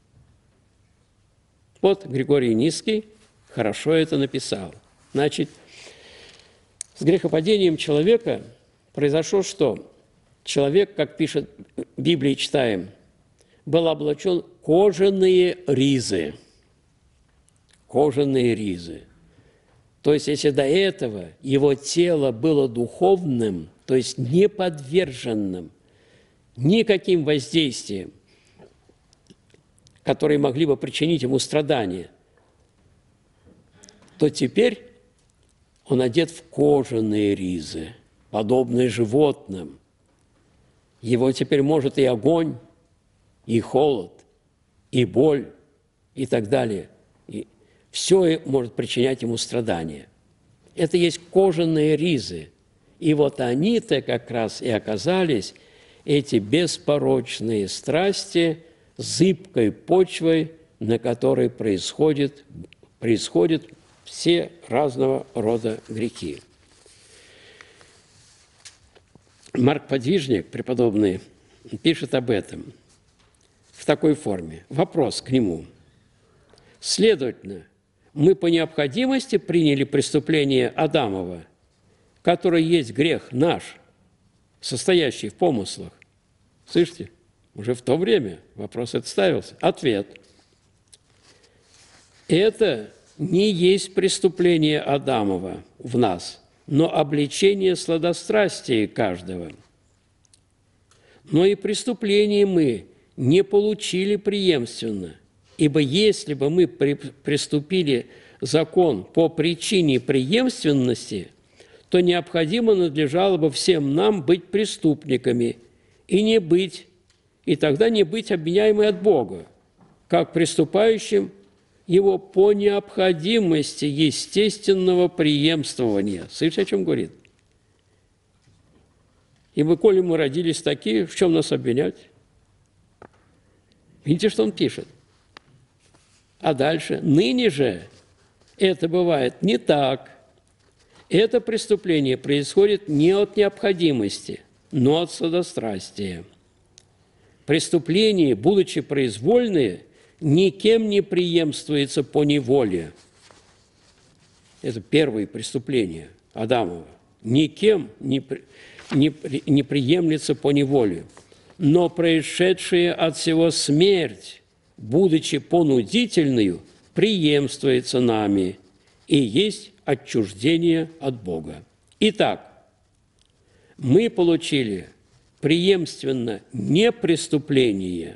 Вот Григорий Нисский хорошо это написал. Значит, с грехопадением человека произошло что? Человек, как пишет в Библии, читаем, был облачен кожаные ризы. Кожаные ризы. То есть, если до этого его тело было духовным, то есть неподверженным никаким воздействиям, которые могли бы причинить ему страдания, то теперь он одет в кожаные ризы, подобные животным. Его теперь может и огонь, и холод, и боль, и так далее. И все может причинять ему страдания. Это есть кожаные ризы. И вот они-то как раз и оказались, эти беспорочные страсти, зыбкой почвой, на которой происходит, происходят все разного рода грехи. Марк Подвижник, преподобный, пишет об этом в такой форме. Вопрос к нему. Следовательно, мы по необходимости приняли преступление Адамова, которое есть грех наш, состоящий в помыслах. Слышите? Уже в то время вопрос этот ставился. Ответ. Это не есть преступление Адамова в нас, но обличение сладострастия каждого. Но и преступление мы не получили преемственно, ибо если бы мы приступили закон по причине преемственности, то необходимо надлежало бы всем нам быть преступниками и не быть, и тогда не быть обвиняемым от Бога, как приступающим его по необходимости естественного преемствования. Слышите, о чем говорит? Ибо коли мы родились такие, в чем нас обвинять? Видите, что он пишет? А дальше. Ныне же это бывает не так. Это преступление происходит не от необходимости, но от сладострастия. Преступление, будучи произвольное, никем не преемствуется по неволе. Это первое преступление Адамова. Никем не, не, не преемлется по неволе. Но происшедшая от всего смерть, будучи понудительную, преемствуется нами и есть отчуждение от Бога. Итак, мы получили преемственно не преступление.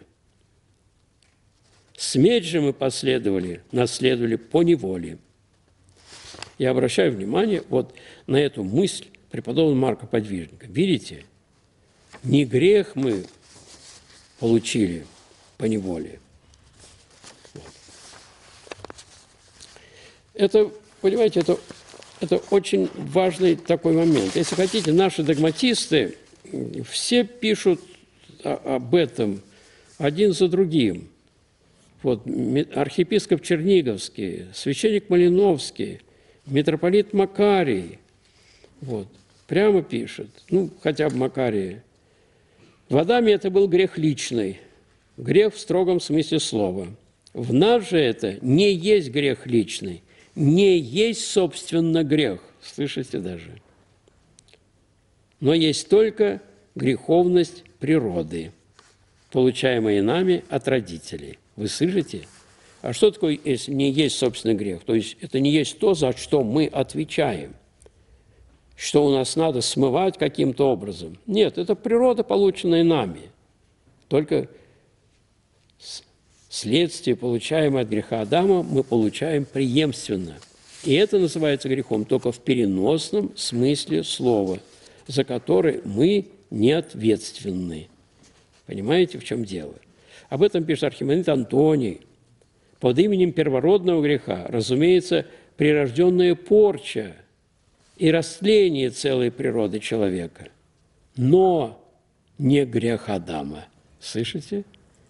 Смерть же мы последовали, наследовали по неволе. Я обращаю внимание вот на эту мысль преподобного Марка Подвижника. Видите, не грех мы получили по неволе. Вот. Это, понимаете, это, это очень важный такой момент. Если хотите, наши догматисты все пишут об этом один за другим. Вот, архиепископ Черниговский, священник Малиновский, митрополит Макарий, вот, прямо пишет, ну, хотя бы Макарий. В Адаме это был грех личный, грех в строгом смысле слова. В нас же это не есть грех личный, не есть, собственно, грех. Слышите даже? Но есть только греховность природы, получаемая нами от родителей. Вы слышите? А что такое, если не есть, собственно, грех? То есть это не есть то, за что мы отвечаем, что у нас надо смывать каким-то образом. Нет, это природа, полученная нами. Только следствие, получаемое от греха Адама, мы получаем преемственно. И это называется грехом только в переносном смысле слова, за который мы не ответственны. Понимаете, в чем дело? Об этом пишет архимандрит Антоний. Под именем первородного греха, разумеется, прирожденная порча и растление целой природы человека, но не грех Адама. Слышите?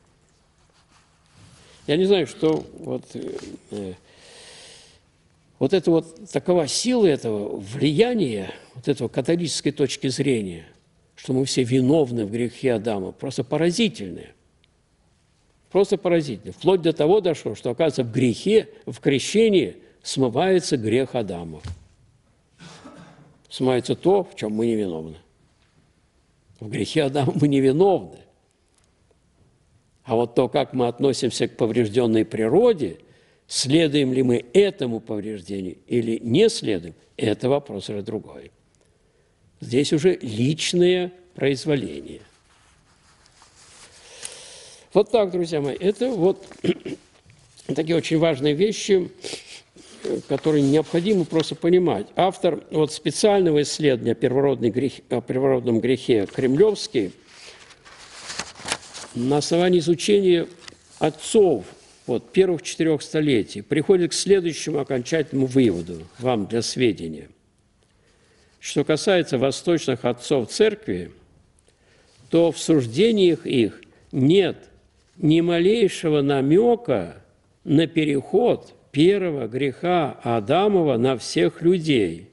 Я не знаю, что вот, э, вот это вот такова сила этого влияния, вот этого католической точки зрения, что мы все виновны в грехе Адама, просто поразительное. Просто поразительно. Вплоть до того дошло, что, оказывается, в грехе, в крещении смывается грех Адама. Смывается то, в чем мы не виновны. В грехе Адама мы не виновны. А вот то, как мы относимся к поврежденной природе, следуем ли мы этому повреждению или не следуем, это вопрос уже другой. Здесь уже личное произволение. Вот так, друзья мои, это вот такие очень важные вещи, которые необходимо просто понимать. Автор вот специального исследования о первородном грехе, о первородном грехе Кремлевский на основании изучения отцов вот, первых четырех столетий приходит к следующему окончательному выводу, вам для сведения. Что касается восточных отцов церкви, то в суждениях их нет ни малейшего намека на переход первого греха Адамова на всех людей.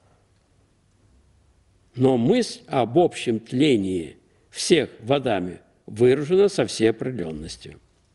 Но мысль об общем тлении всех в Адаме выражена со всей определенностью.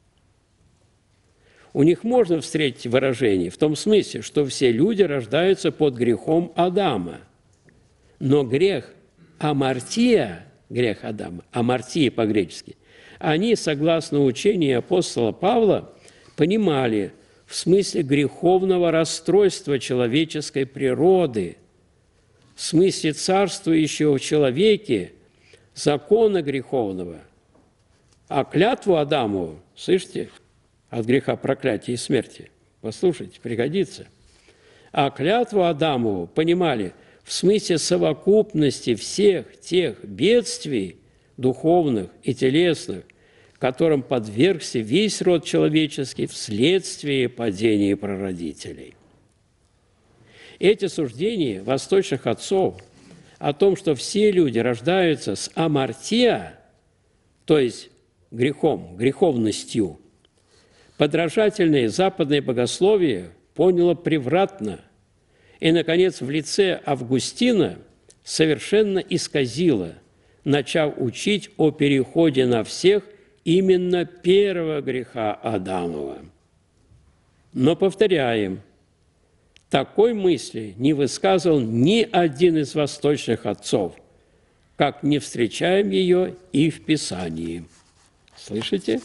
У них можно встретить выражение в том смысле, что все люди рождаются под грехом Адама. Но грех амартия, грех Адама, амартия по-гречески, они, согласно учению апостола Павла, понимали в смысле греховного расстройства человеческой природы, в смысле царствующего в человеке закона греховного. А клятву Адамову, слышите, от греха проклятия и смерти, послушайте, пригодится. А клятву Адамову понимали в смысле совокупности всех тех бедствий духовных и телесных, которым подвергся весь род человеческий вследствие падения прародителей. Эти суждения восточных отцов о том, что все люди рождаются с амартия, то есть грехом, греховностью, подражательное западное богословие поняло превратно и, наконец, в лице Августина совершенно исказило, начав учить о переходе на всех именно первого греха Адамова. Но, повторяем, такой мысли не высказывал ни один из восточных отцов, как не встречаем ее и в Писании. Слышите?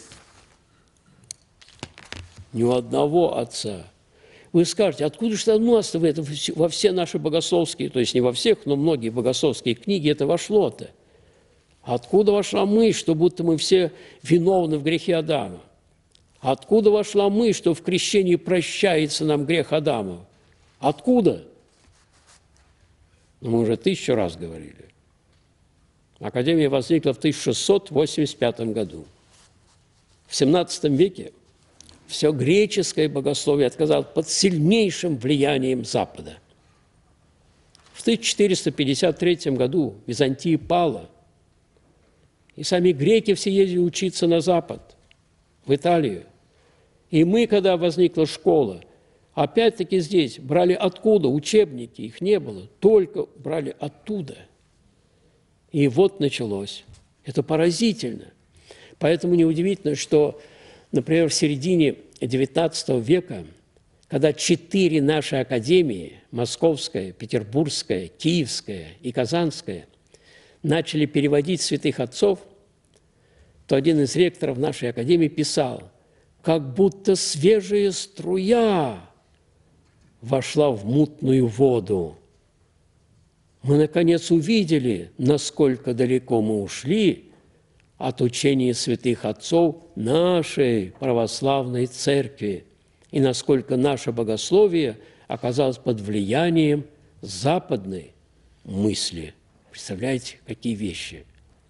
Ни у одного отца. Вы скажете, откуда же у нас-то во все наши богословские, то есть не во всех, но многие богословские книги это вошло-то? Откуда вошла мысль, что будто мы все виновны в грехе Адама? Откуда вошла мысль, что в крещении прощается нам грех Адама? Откуда? Ну, мы уже тысячу раз говорили. Академия возникла в тысяча шестьсот восемьдесят пятом году. В семнадцатом веке все греческое богословие отказалось под сильнейшим влиянием Запада. В тысяча четыреста пятьдесят третьем году Византия пала, и сами греки все ездили учиться на Запад, в Италию. И мы, когда возникла школа, опять-таки здесь брали откуда? Учебники, их не было, только брали оттуда. И вот началось. Это поразительно. Поэтому неудивительно, что, например, в середине девятнадцатого века когда четыре наши академии, Московская, Петербургская, Киевская и Казанская, начали переводить святых отцов, то один из ректоров нашей академии писал, как будто свежая струя вошла в мутную воду. Мы, наконец, увидели, насколько далеко мы ушли от учения святых отцов нашей православной церкви и насколько наше богословие оказалось под влиянием западной мысли. Представляете, какие вещи?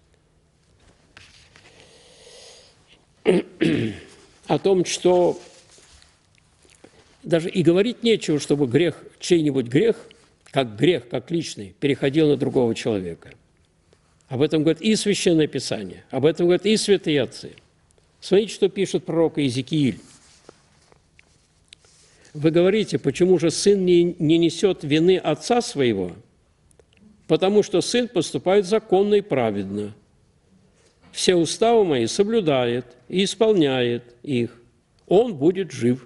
О том, что даже и говорить нечего, чтобы грех, чей-нибудь грех, как грех, как личный, переходил на другого человека. Об этом говорит и Священное Писание, об этом говорят и святые отцы. Смотрите, что пишет пророк Иезекииль. Вы говорите, почему же сын не, не несет вины отца своего? Потому что сын поступает законно и праведно. Все уставы мои соблюдает и исполняет их. Он будет жив.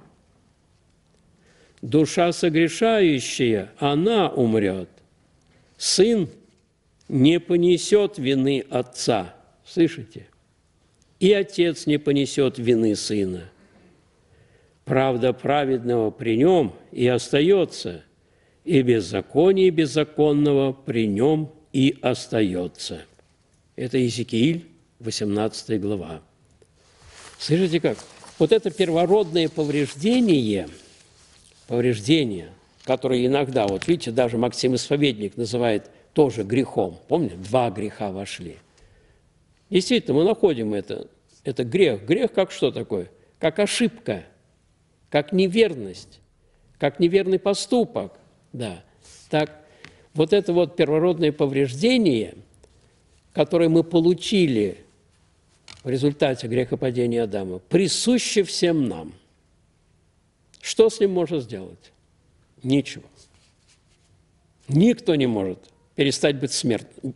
Душа согрешающая, она умрет. Сын не понесет вины отца. Слышите? И отец не понесет вины сына. Правда праведного при нем и остается, и беззаконие беззаконного при нем и остается. Это Иезекииль, восемнадцатая глава. Слышите как? Вот это первородное повреждение, повреждение, которое иногда, вот видите, даже Максим Исповедник называет тоже грехом. Помните, два греха вошли. Действительно, мы находим это. Это грех. Грех как что такое? Как ошибка, как неверность, как неверный поступок. Да. Так, вот это вот первородное повреждение, которое мы получили в результате грехопадения Адама, присуще всем нам. Что с ним можно сделать? Ничего. Никто не может перестать быть смертным.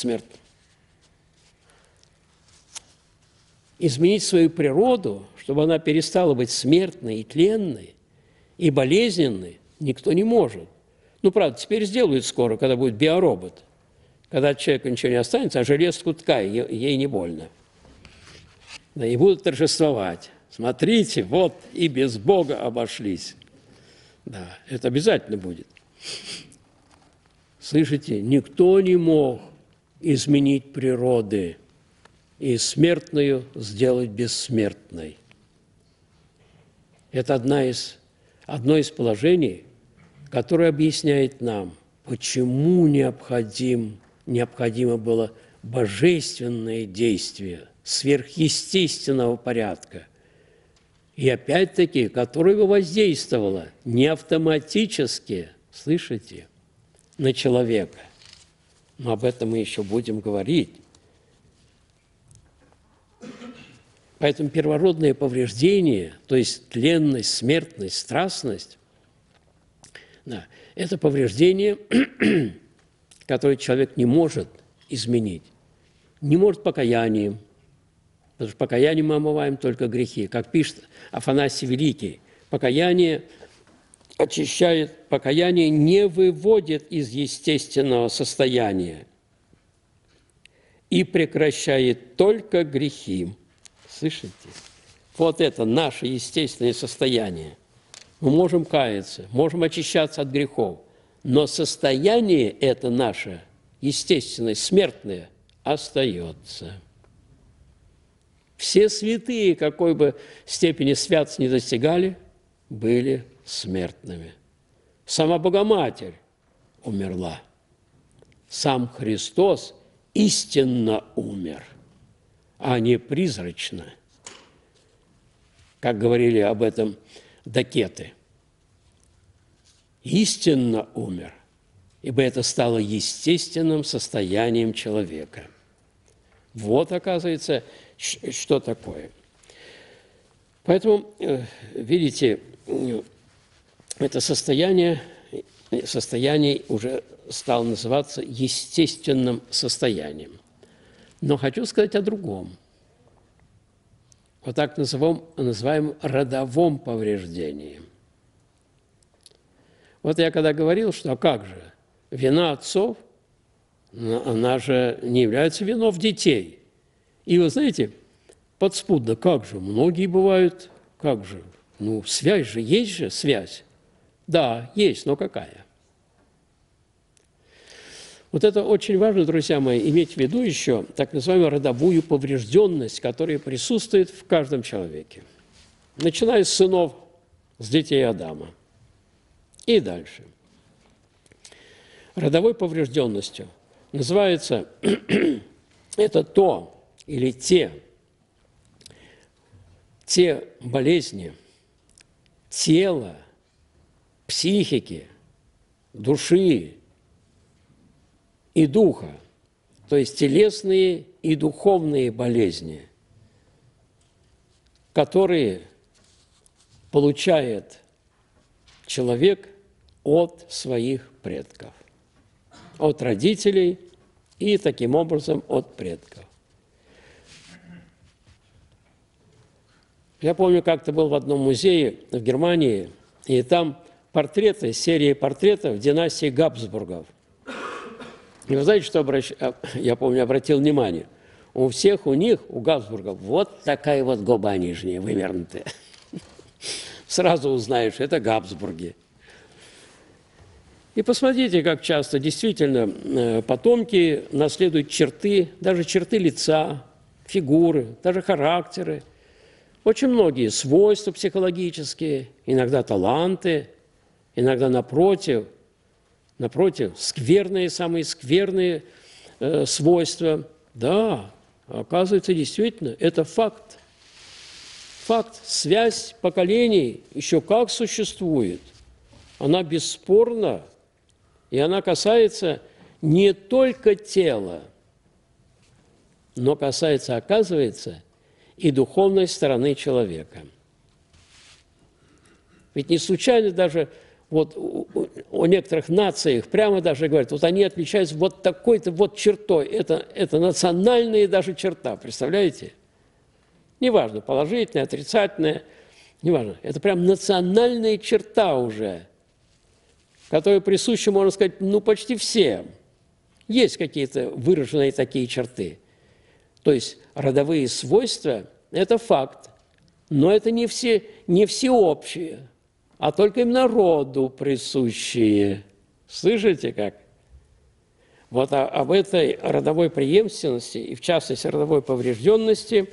Изменить свою природу, чтобы она перестала быть смертной и тленной, и болезненной, никто не может. Ну, правда, теперь сделают скоро, когда будет биоробот. Когда от человека ничего не останется, а железку ткань, ей не больно. Да, и будут торжествовать. Смотрите, вот и без Бога обошлись. Да, это обязательно будет. Слышите, никто не мог изменить природы и смертную сделать бессмертной. Это одна из, одно из положений, которое объясняет нам, почему необходим, необходимо было божественное действие сверхъестественного порядка. И опять-таки, которое бы воздействовало не автоматически, слышите, на человека. Но об этом мы еще будем говорить. Поэтому первородное повреждение, то есть тленность, смертность, страстность, да, это повреждение, которое человек не может изменить. Не может покаянием, потому что покаянием мы омываем только грехи. Как пишет Афанасий Великий, покаяние очищает, покаяние не выводит из естественного состояния и прекращает только грехи. Слышите? Вот это наше естественное состояние. Мы можем каяться, можем очищаться от грехов, но состояние это наше, естественное, смертное, остается. Все святые, какой бы степени святости не достигали, были смертными. Сама Богоматерь умерла. Сам Христос истинно умер, а не призрачно, как говорили об этом докеты. Истинно умер, ибо это стало естественным состоянием человека. Вот, оказывается, что такое. Поэтому, видите, это состояние, состояние уже стало называться естественным состоянием. Но хочу сказать о другом. Вот так называем, называемом родовом повреждении. Вот я когда говорил, что а как же, вина отцов, она же не является вином детей. И вы знаете, подспудно, как же, многие бывают, как же, ну, связь же, есть же связь. Да, есть, но какая? Вот это очень важно, друзья мои, иметь в виду еще так называемую родовую поврежденность, которая присутствует в каждом человеке. Начиная с сынов, с детей Адама. И дальше. Родовой поврежденностью называется это то или те, те болезни тела, психики, души и духа, то есть телесные и духовные болезни, которые получает человек от своих предков, от родителей и, таким образом, от предков. Я помню, как-то был в одном музее в Германии, и там портреты, серия портретов династии Габсбургов. И вы знаете, что обращ... я помню, обратил внимание? У всех у них, у Габсбургов, вот такая вот губа нижняя, вывернутая. Сразу узнаешь, это Габсбурги. И посмотрите, как часто действительно потомки наследуют черты, даже черты лица, фигуры, даже характеры. Очень многие свойства психологические, иногда таланты, иногда напротив, напротив, скверные, самые скверные э, свойства. Да, оказывается, действительно, это факт. Факт, связь поколений еще как существует. Она бесспорна, и она касается не только тела, но касается, оказывается, и духовной стороны человека. Ведь не случайно даже вот о некоторых нациях прямо даже говорят, вот они отличаются вот такой-то вот чертой. Это, это национальная даже черта, представляете? Неважно, положительная, отрицательная, неважно. Это прям национальная черта уже, которая присуща, можно сказать, ну, почти всем. Есть какие-то выраженные такие черты. То есть родовые свойства – это факт, но это не, все, не всеобщие, а только им народу присущие. Слышите как? Вот об этой родовой преемственности, и в частности родовой поврежденности,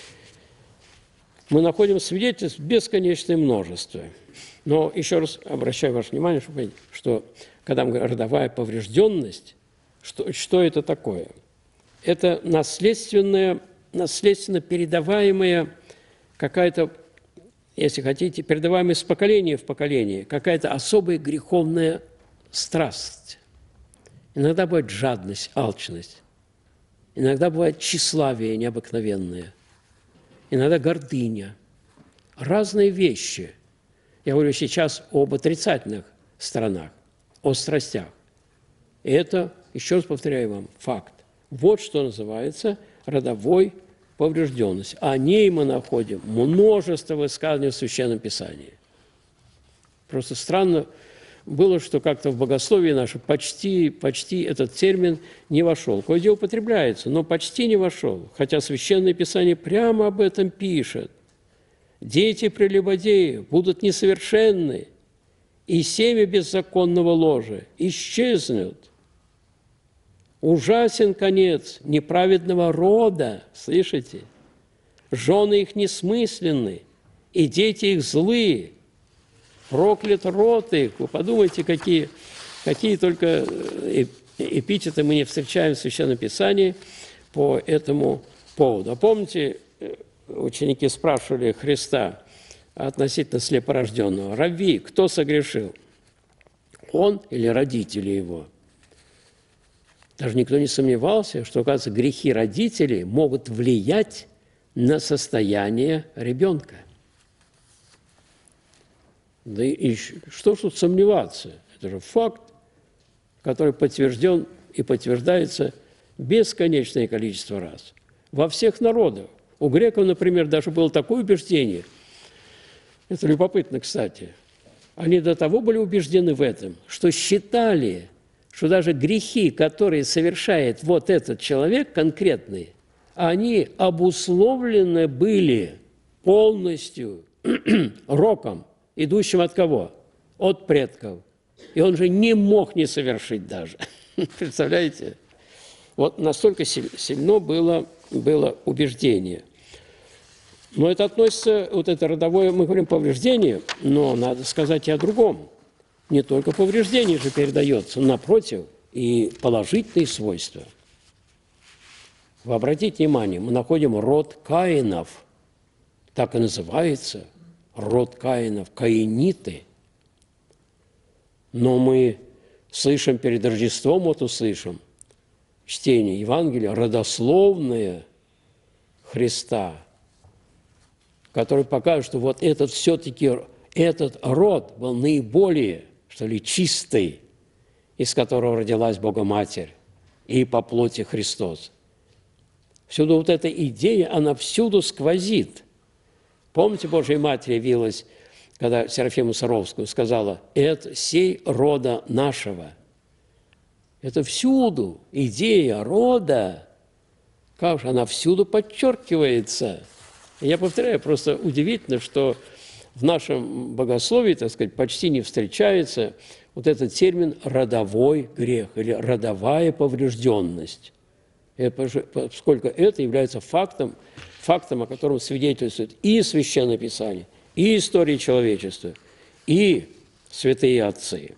мы находим свидетельств бесконечное множество. Но еще раз обращаю ваше внимание, чтобы, что когда мы говорим родовая поврежденность, что, что это такое? Это наследственная, наследственно передаваемая какая-то, если хотите, передаваемая с поколения в поколение, какая-то особая греховная страсть. Иногда бывает жадность, алчность. Иногда бывает тщеславие необыкновенное. Иногда гордыня. Разные вещи. Я говорю сейчас об отрицательных сторонах, о страстях. И это, еще раз повторяю вам, факт. Вот что называется родовой поврежденность. О ней мы находим множество высказаний в Священном Писании. Просто странно было, что как-то в богословии наше почти, почти этот термин не вошел. Кое-где употребляется, но почти не вошел. Хотя Священное Писание прямо об этом пишет. Дети прелюбодеев будут несовершенны, и семя беззаконного ложа исчезнут. Ужасен конец неправедного рода, слышите? Жены их несмысленны, и дети их злые. Проклят род их. Вы подумайте, какие, какие только эпитеты мы не встречаем в Священном Писании по этому поводу. А помните, ученики спрашивали Христа относительно слепорожденного: «Равви, кто согрешил? Он или родители его?» Даже никто не сомневался, что, оказывается, грехи родителей могут влиять на состояние ребенка. Да и, и что ж тут сомневаться? Это же факт, который подтвержден и подтверждается бесконечное количество раз. Во всех народах. У греков, например, даже было такое убеждение, это любопытно, кстати, они до того были убеждены в этом, что считали, что даже грехи, которые совершает вот этот человек конкретный, они обусловлены были полностью роком, идущим от кого? От предков. И он же не мог не совершить даже. Представляете? Вот настолько сильно было, было убеждение. Но это относится, вот это родовое, мы говорим повреждение, но надо сказать и о другом. Не только повреждение же передается, напротив, и положительные свойства. Вы обратите внимание, мы находим род Каинов, так и называется, род Каинов, каиниты. Но мы слышим перед Рождеством, вот услышим, чтение Евангелия, родословное Христа, который покажет, что вот этот все-таки, этот род был наиболее, что ли, чистый, из которого родилась Богоматерь и по плоти Христос. Всюду вот эта идея, она всюду сквозит. Помните, Божья Матерь явилась, когда Серафиму Саровскую сказала, «Это сей рода нашего». Это всюду идея рода, как же она всюду подчеркивается. Я повторяю, просто удивительно, что в нашем богословии, так сказать, почти не встречается вот этот термин «родовой грех» или «родовая поврежденность», поскольку это является фактом, фактом, о котором свидетельствует и Священное Писание, и история человечества, и святые отцы.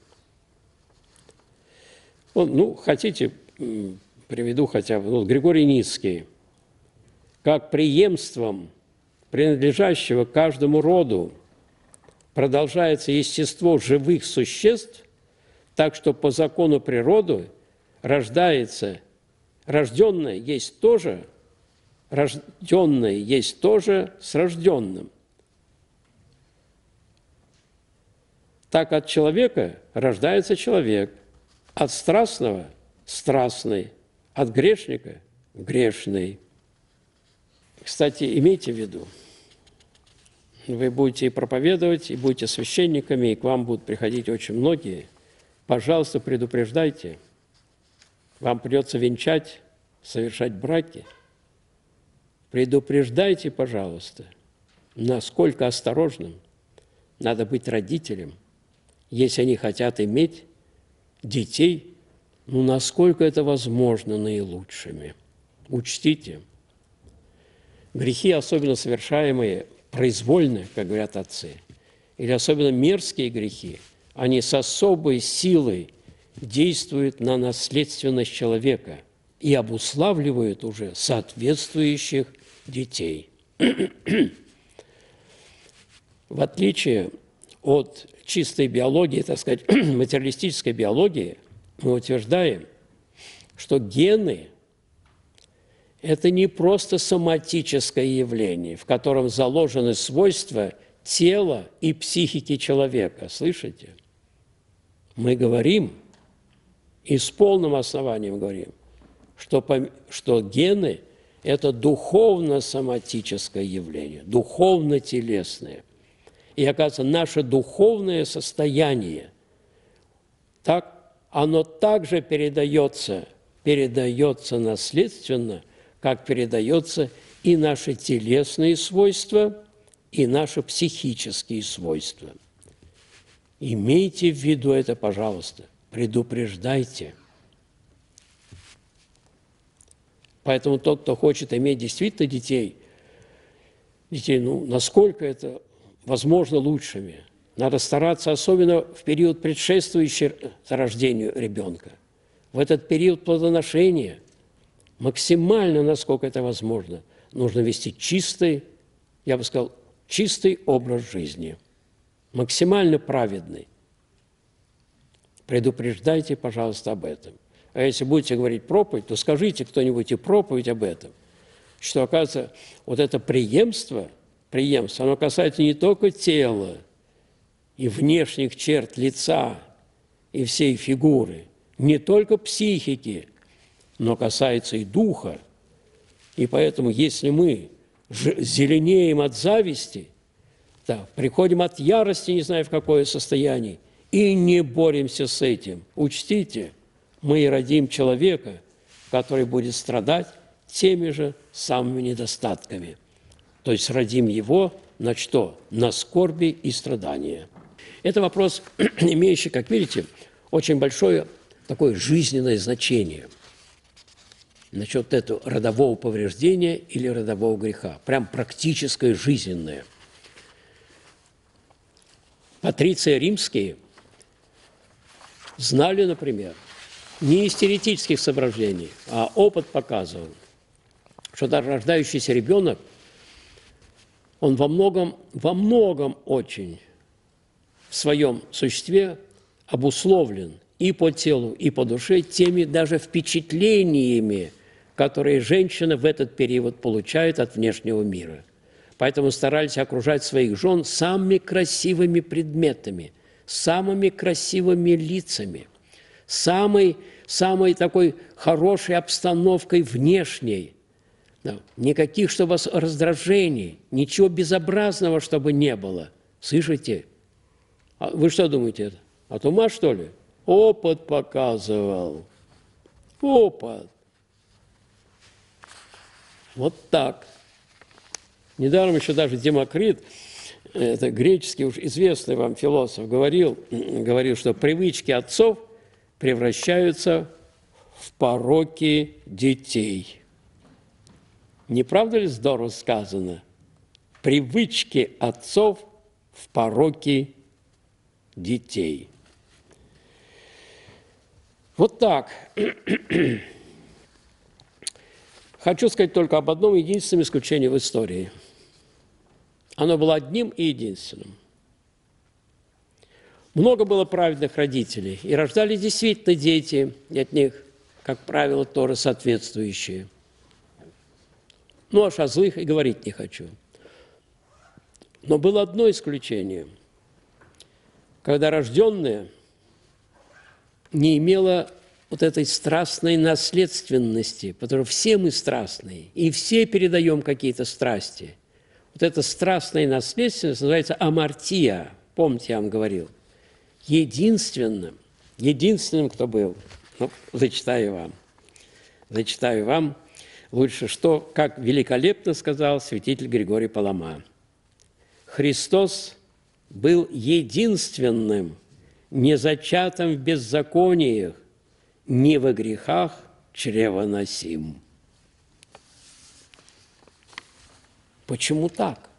Вот, ну, хотите, приведу хотя бы, ну, Григорий Ницкий, как преемством принадлежащего каждому роду продолжается естество живых существ, так что по закону природы рождается, рожденное есть тоже, рожденное есть тоже с рожденным. Так от человека рождается человек, от страстного – страстный, от грешника – грешный. Кстати, имейте в виду, вы будете и проповедовать, и будете священниками, и к вам будут приходить очень многие. Пожалуйста, предупреждайте. Вам придется венчать, совершать браки. Предупреждайте, пожалуйста, насколько осторожным надо быть родителям, если они хотят иметь детей, ну, насколько это возможно, наилучшими. Учтите, грехи, особенно совершаемые произвольно, как говорят отцы, или особенно мерзкие грехи, они с особой силой действуют на наследственность человека и обуславливают уже соответствующих детей. В отличие от чистой биологии, так сказать, материалистической биологии, мы утверждаем, что гены – это не просто соматическое явление, в котором заложены свойства тела и психики человека. Слышите? Мы говорим, и с полным основанием говорим, что, что гены – это духовно-соматическое явление, духовно-телесное. И, оказывается, наше духовное состояние, так, оно также передается, передается наследственно, как передается и наши телесные свойства, и наши психические свойства. Имейте в виду это, пожалуйста, предупреждайте. Поэтому тот, кто хочет иметь действительно детей, детей, ну, насколько это возможно лучшими, надо стараться, особенно в период, предшествующий рождению ребенка, в этот период плодоношения, максимально, насколько это возможно, нужно вести чистый, я бы сказал, чистый образ жизни, максимально праведный. Предупреждайте, пожалуйста, об этом. А если будете говорить проповедь, то скажите кто-нибудь и проповедь об этом, что, оказывается, вот это преемство, преемство, оно касается не только тела и внешних черт лица и всей фигуры, не только психики, но касается и духа. И поэтому, если мы зеленеем от зависти, Да, приходим от ярости, не знаю в какое состояние, и не боремся с этим. Учтите, мы и родим человека, который будет страдать теми же самыми недостатками. То есть родим его на что? На скорби и страдания. Это вопрос, имеющий, как видите, очень большое такое жизненное значение насчет этого родового повреждения или родового греха. Прям практическое, жизненное. Патриции римские знали, например, не из теоретических соображений, а опыт показывал, что даже рождающийся ребенок, он во многом, во многом очень в своем существе обусловлен и по телу, и по душе теми даже впечатлениями, которые женщина в этот период получает от внешнего мира. Поэтому старались окружать своих жен самыми красивыми предметами, самыми красивыми лицами, самой, самой такой хорошей обстановкой внешней. Да. Никаких, чтобы раздражений, ничего безобразного, чтобы не было. Слышите? А вы что думаете? От ума, что ли? Опыт показывал. Опыт. Вот так. Недаром еще даже Демокрит, это греческий уж известный вам философ, говорил, говорил, что привычки отцов превращаются в пороки детей. Не правда ли здорово сказано? Привычки отцов в пороки детей. Вот так. Хочу сказать только об одном единственном исключении в истории. Оно было одним и единственным. Много было праведных родителей, и рождались действительно дети, и от них, как правило, тоже соответствующие. Ну, аж о злых и говорить не хочу. Но было одно исключение, когда рожденное не имело вот этой страстной наследственности, потому что все мы страстные, и все передаем какие-то страсти. Вот эта страстная наследственность называется амартия. Помните, я вам говорил. Единственным, единственным, кто был, ну, зачитаю вам, зачитаю вам, лучше что, как великолепно сказал святитель Григорий Палама. Христос был единственным, не зачатым в беззакониях, не во грехах чревоносим. Почему так?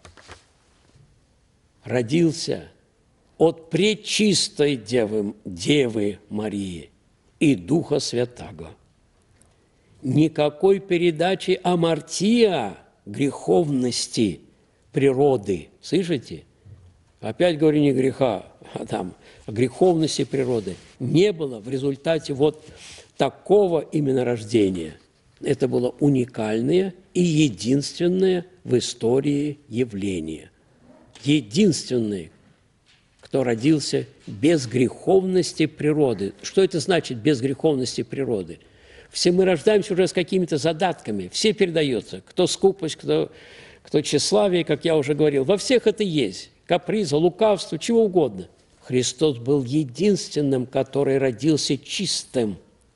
Родился от пречистой Девы, Девы Марии и Духа Святаго. Никакой передачи амартия греховности природы. Слышите? Опять говорю не греха, а там греховности природы не было в результате вот такого именно рождения. Это было уникальное и единственное в истории явление. Единственный, кто родился без греховности природы. Что это значит без греховности природы? Все мы рождаемся уже с какими-то задатками, все передается. Кто скупость, кто, кто тщеславие, как я уже говорил. Во всех это есть. Каприза, лукавство, чего угодно. Христос был единственным, который родился чистым.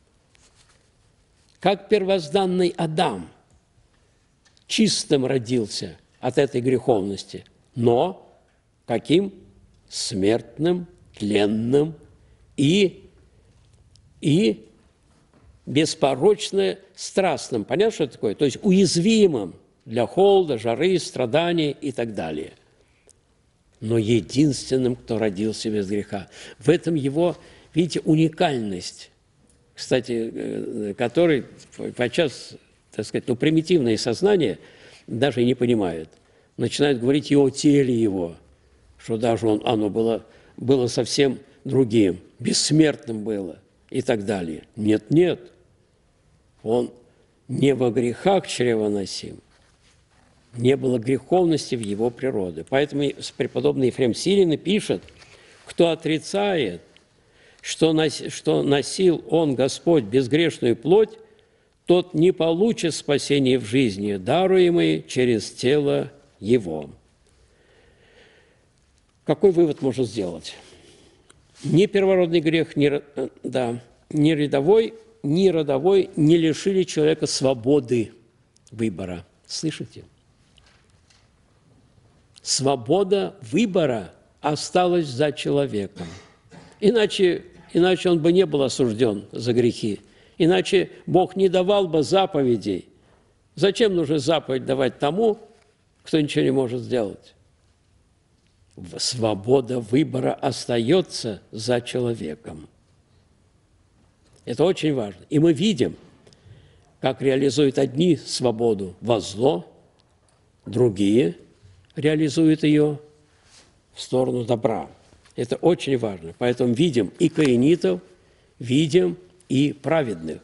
Как первозданный Адам чистым родился от этой греховности. Но каким? Смертным, тленным и, и беспорочно страстным. Понятно, что это такое? То есть уязвимым для холода, жары, страданий и так далее. Но единственным, кто родился без греха. В этом его, видите, уникальность, кстати, который подчас, так сказать, ну, примитивное сознание даже и не понимает. Начинает говорить и о теле его, что даже он, оно было, было совсем другим, бессмертным было и так далее. Нет, нет, он не во грехах чревоносим, не было греховности в его природе. Поэтому преподобный Ефрем Сирин пишет, кто отрицает, что носил он, Господь, безгрешную плоть, тот не получит спасения в жизни, даруемой через тело его. какой вывод можно сделать? Ни первородный грех, ни, да, ни рядовой, ни родовой не лишили человека свободы выбора. Слышите? Свобода выбора осталась за человеком. Иначе, иначе он бы не был осужден за грехи. Иначе Бог не давал бы заповедей. Зачем нужно заповедь давать тому, кто ничего не может сделать? Свобода выбора остается за человеком. Это очень важно. И мы видим, как реализуют одни свободу во зло, другие реализуют ее в сторону добра. Это очень важно. Поэтому видим и каинитов, видим и праведных.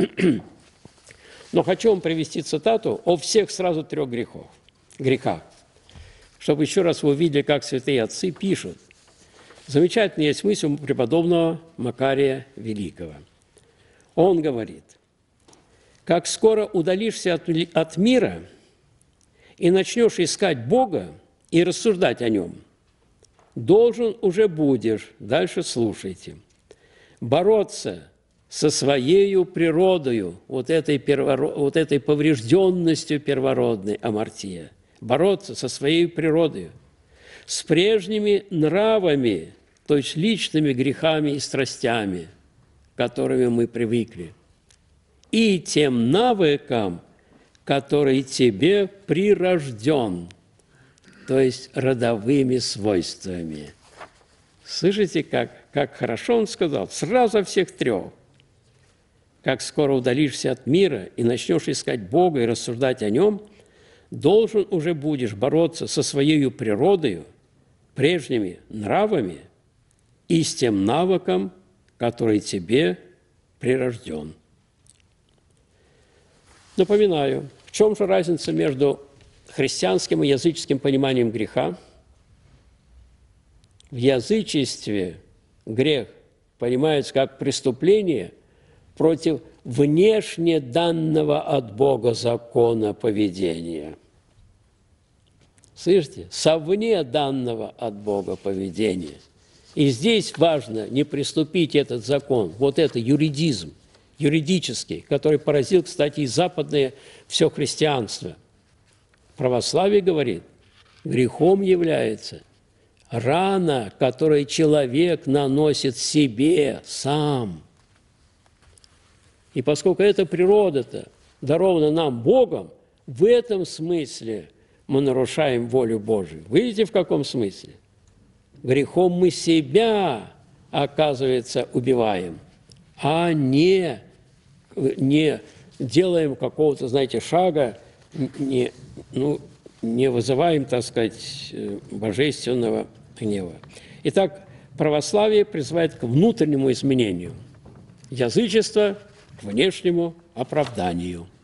Но хочу вам привести цитату о всех сразу трех грехах, грехах, чтобы еще раз вы увидели, как святые отцы пишут. Замечательная есть мысль у преподобного Макария Великого. Он говорит: «Как скоро удалишься от, от мира и начнешь искать Бога и рассуждать о Нем, должен уже будешь, дальше слушайте, бороться со своею природою, вот этой, первород, вот этой поврежденностью первородной амартия, бороться со своей природой, с прежними нравами, то есть личными грехами и страстями, к которыми мы привыкли, и тем навыкам, который тебе прирожден, то есть родовыми свойствами». Слышите, как, как хорошо он сказал? Сразу всех трех. Как скоро удалишься от мира и начнешь искать Бога и рассуждать о Нем, должен уже будешь бороться со своей природою, прежними нравами и с тем навыком, который тебе прирожден. Напоминаю, в чем же разница между христианским и языческим пониманием греха? В язычестве грех понимается как преступление против внешне данного от Бога закона поведения. Слышите? Совне данного от Бога поведения. И здесь важно не приступить этот закон, вот это юридизм, юридический, который поразил, кстати, и западное все христианство. Православие говорит, грехом является рана, которую человек наносит себе сам. И поскольку эта природа-то дарована нам Богом, в этом смысле мы нарушаем волю Божию. Видите, в каком смысле? Грехом мы себя, оказывается, убиваем, а не, не делаем какого-то, знаете, шага, не, ну, не вызываем, так сказать, божественного гнева. Итак, православие призывает к внутреннему изменению, язычество – к внешнему оправданию.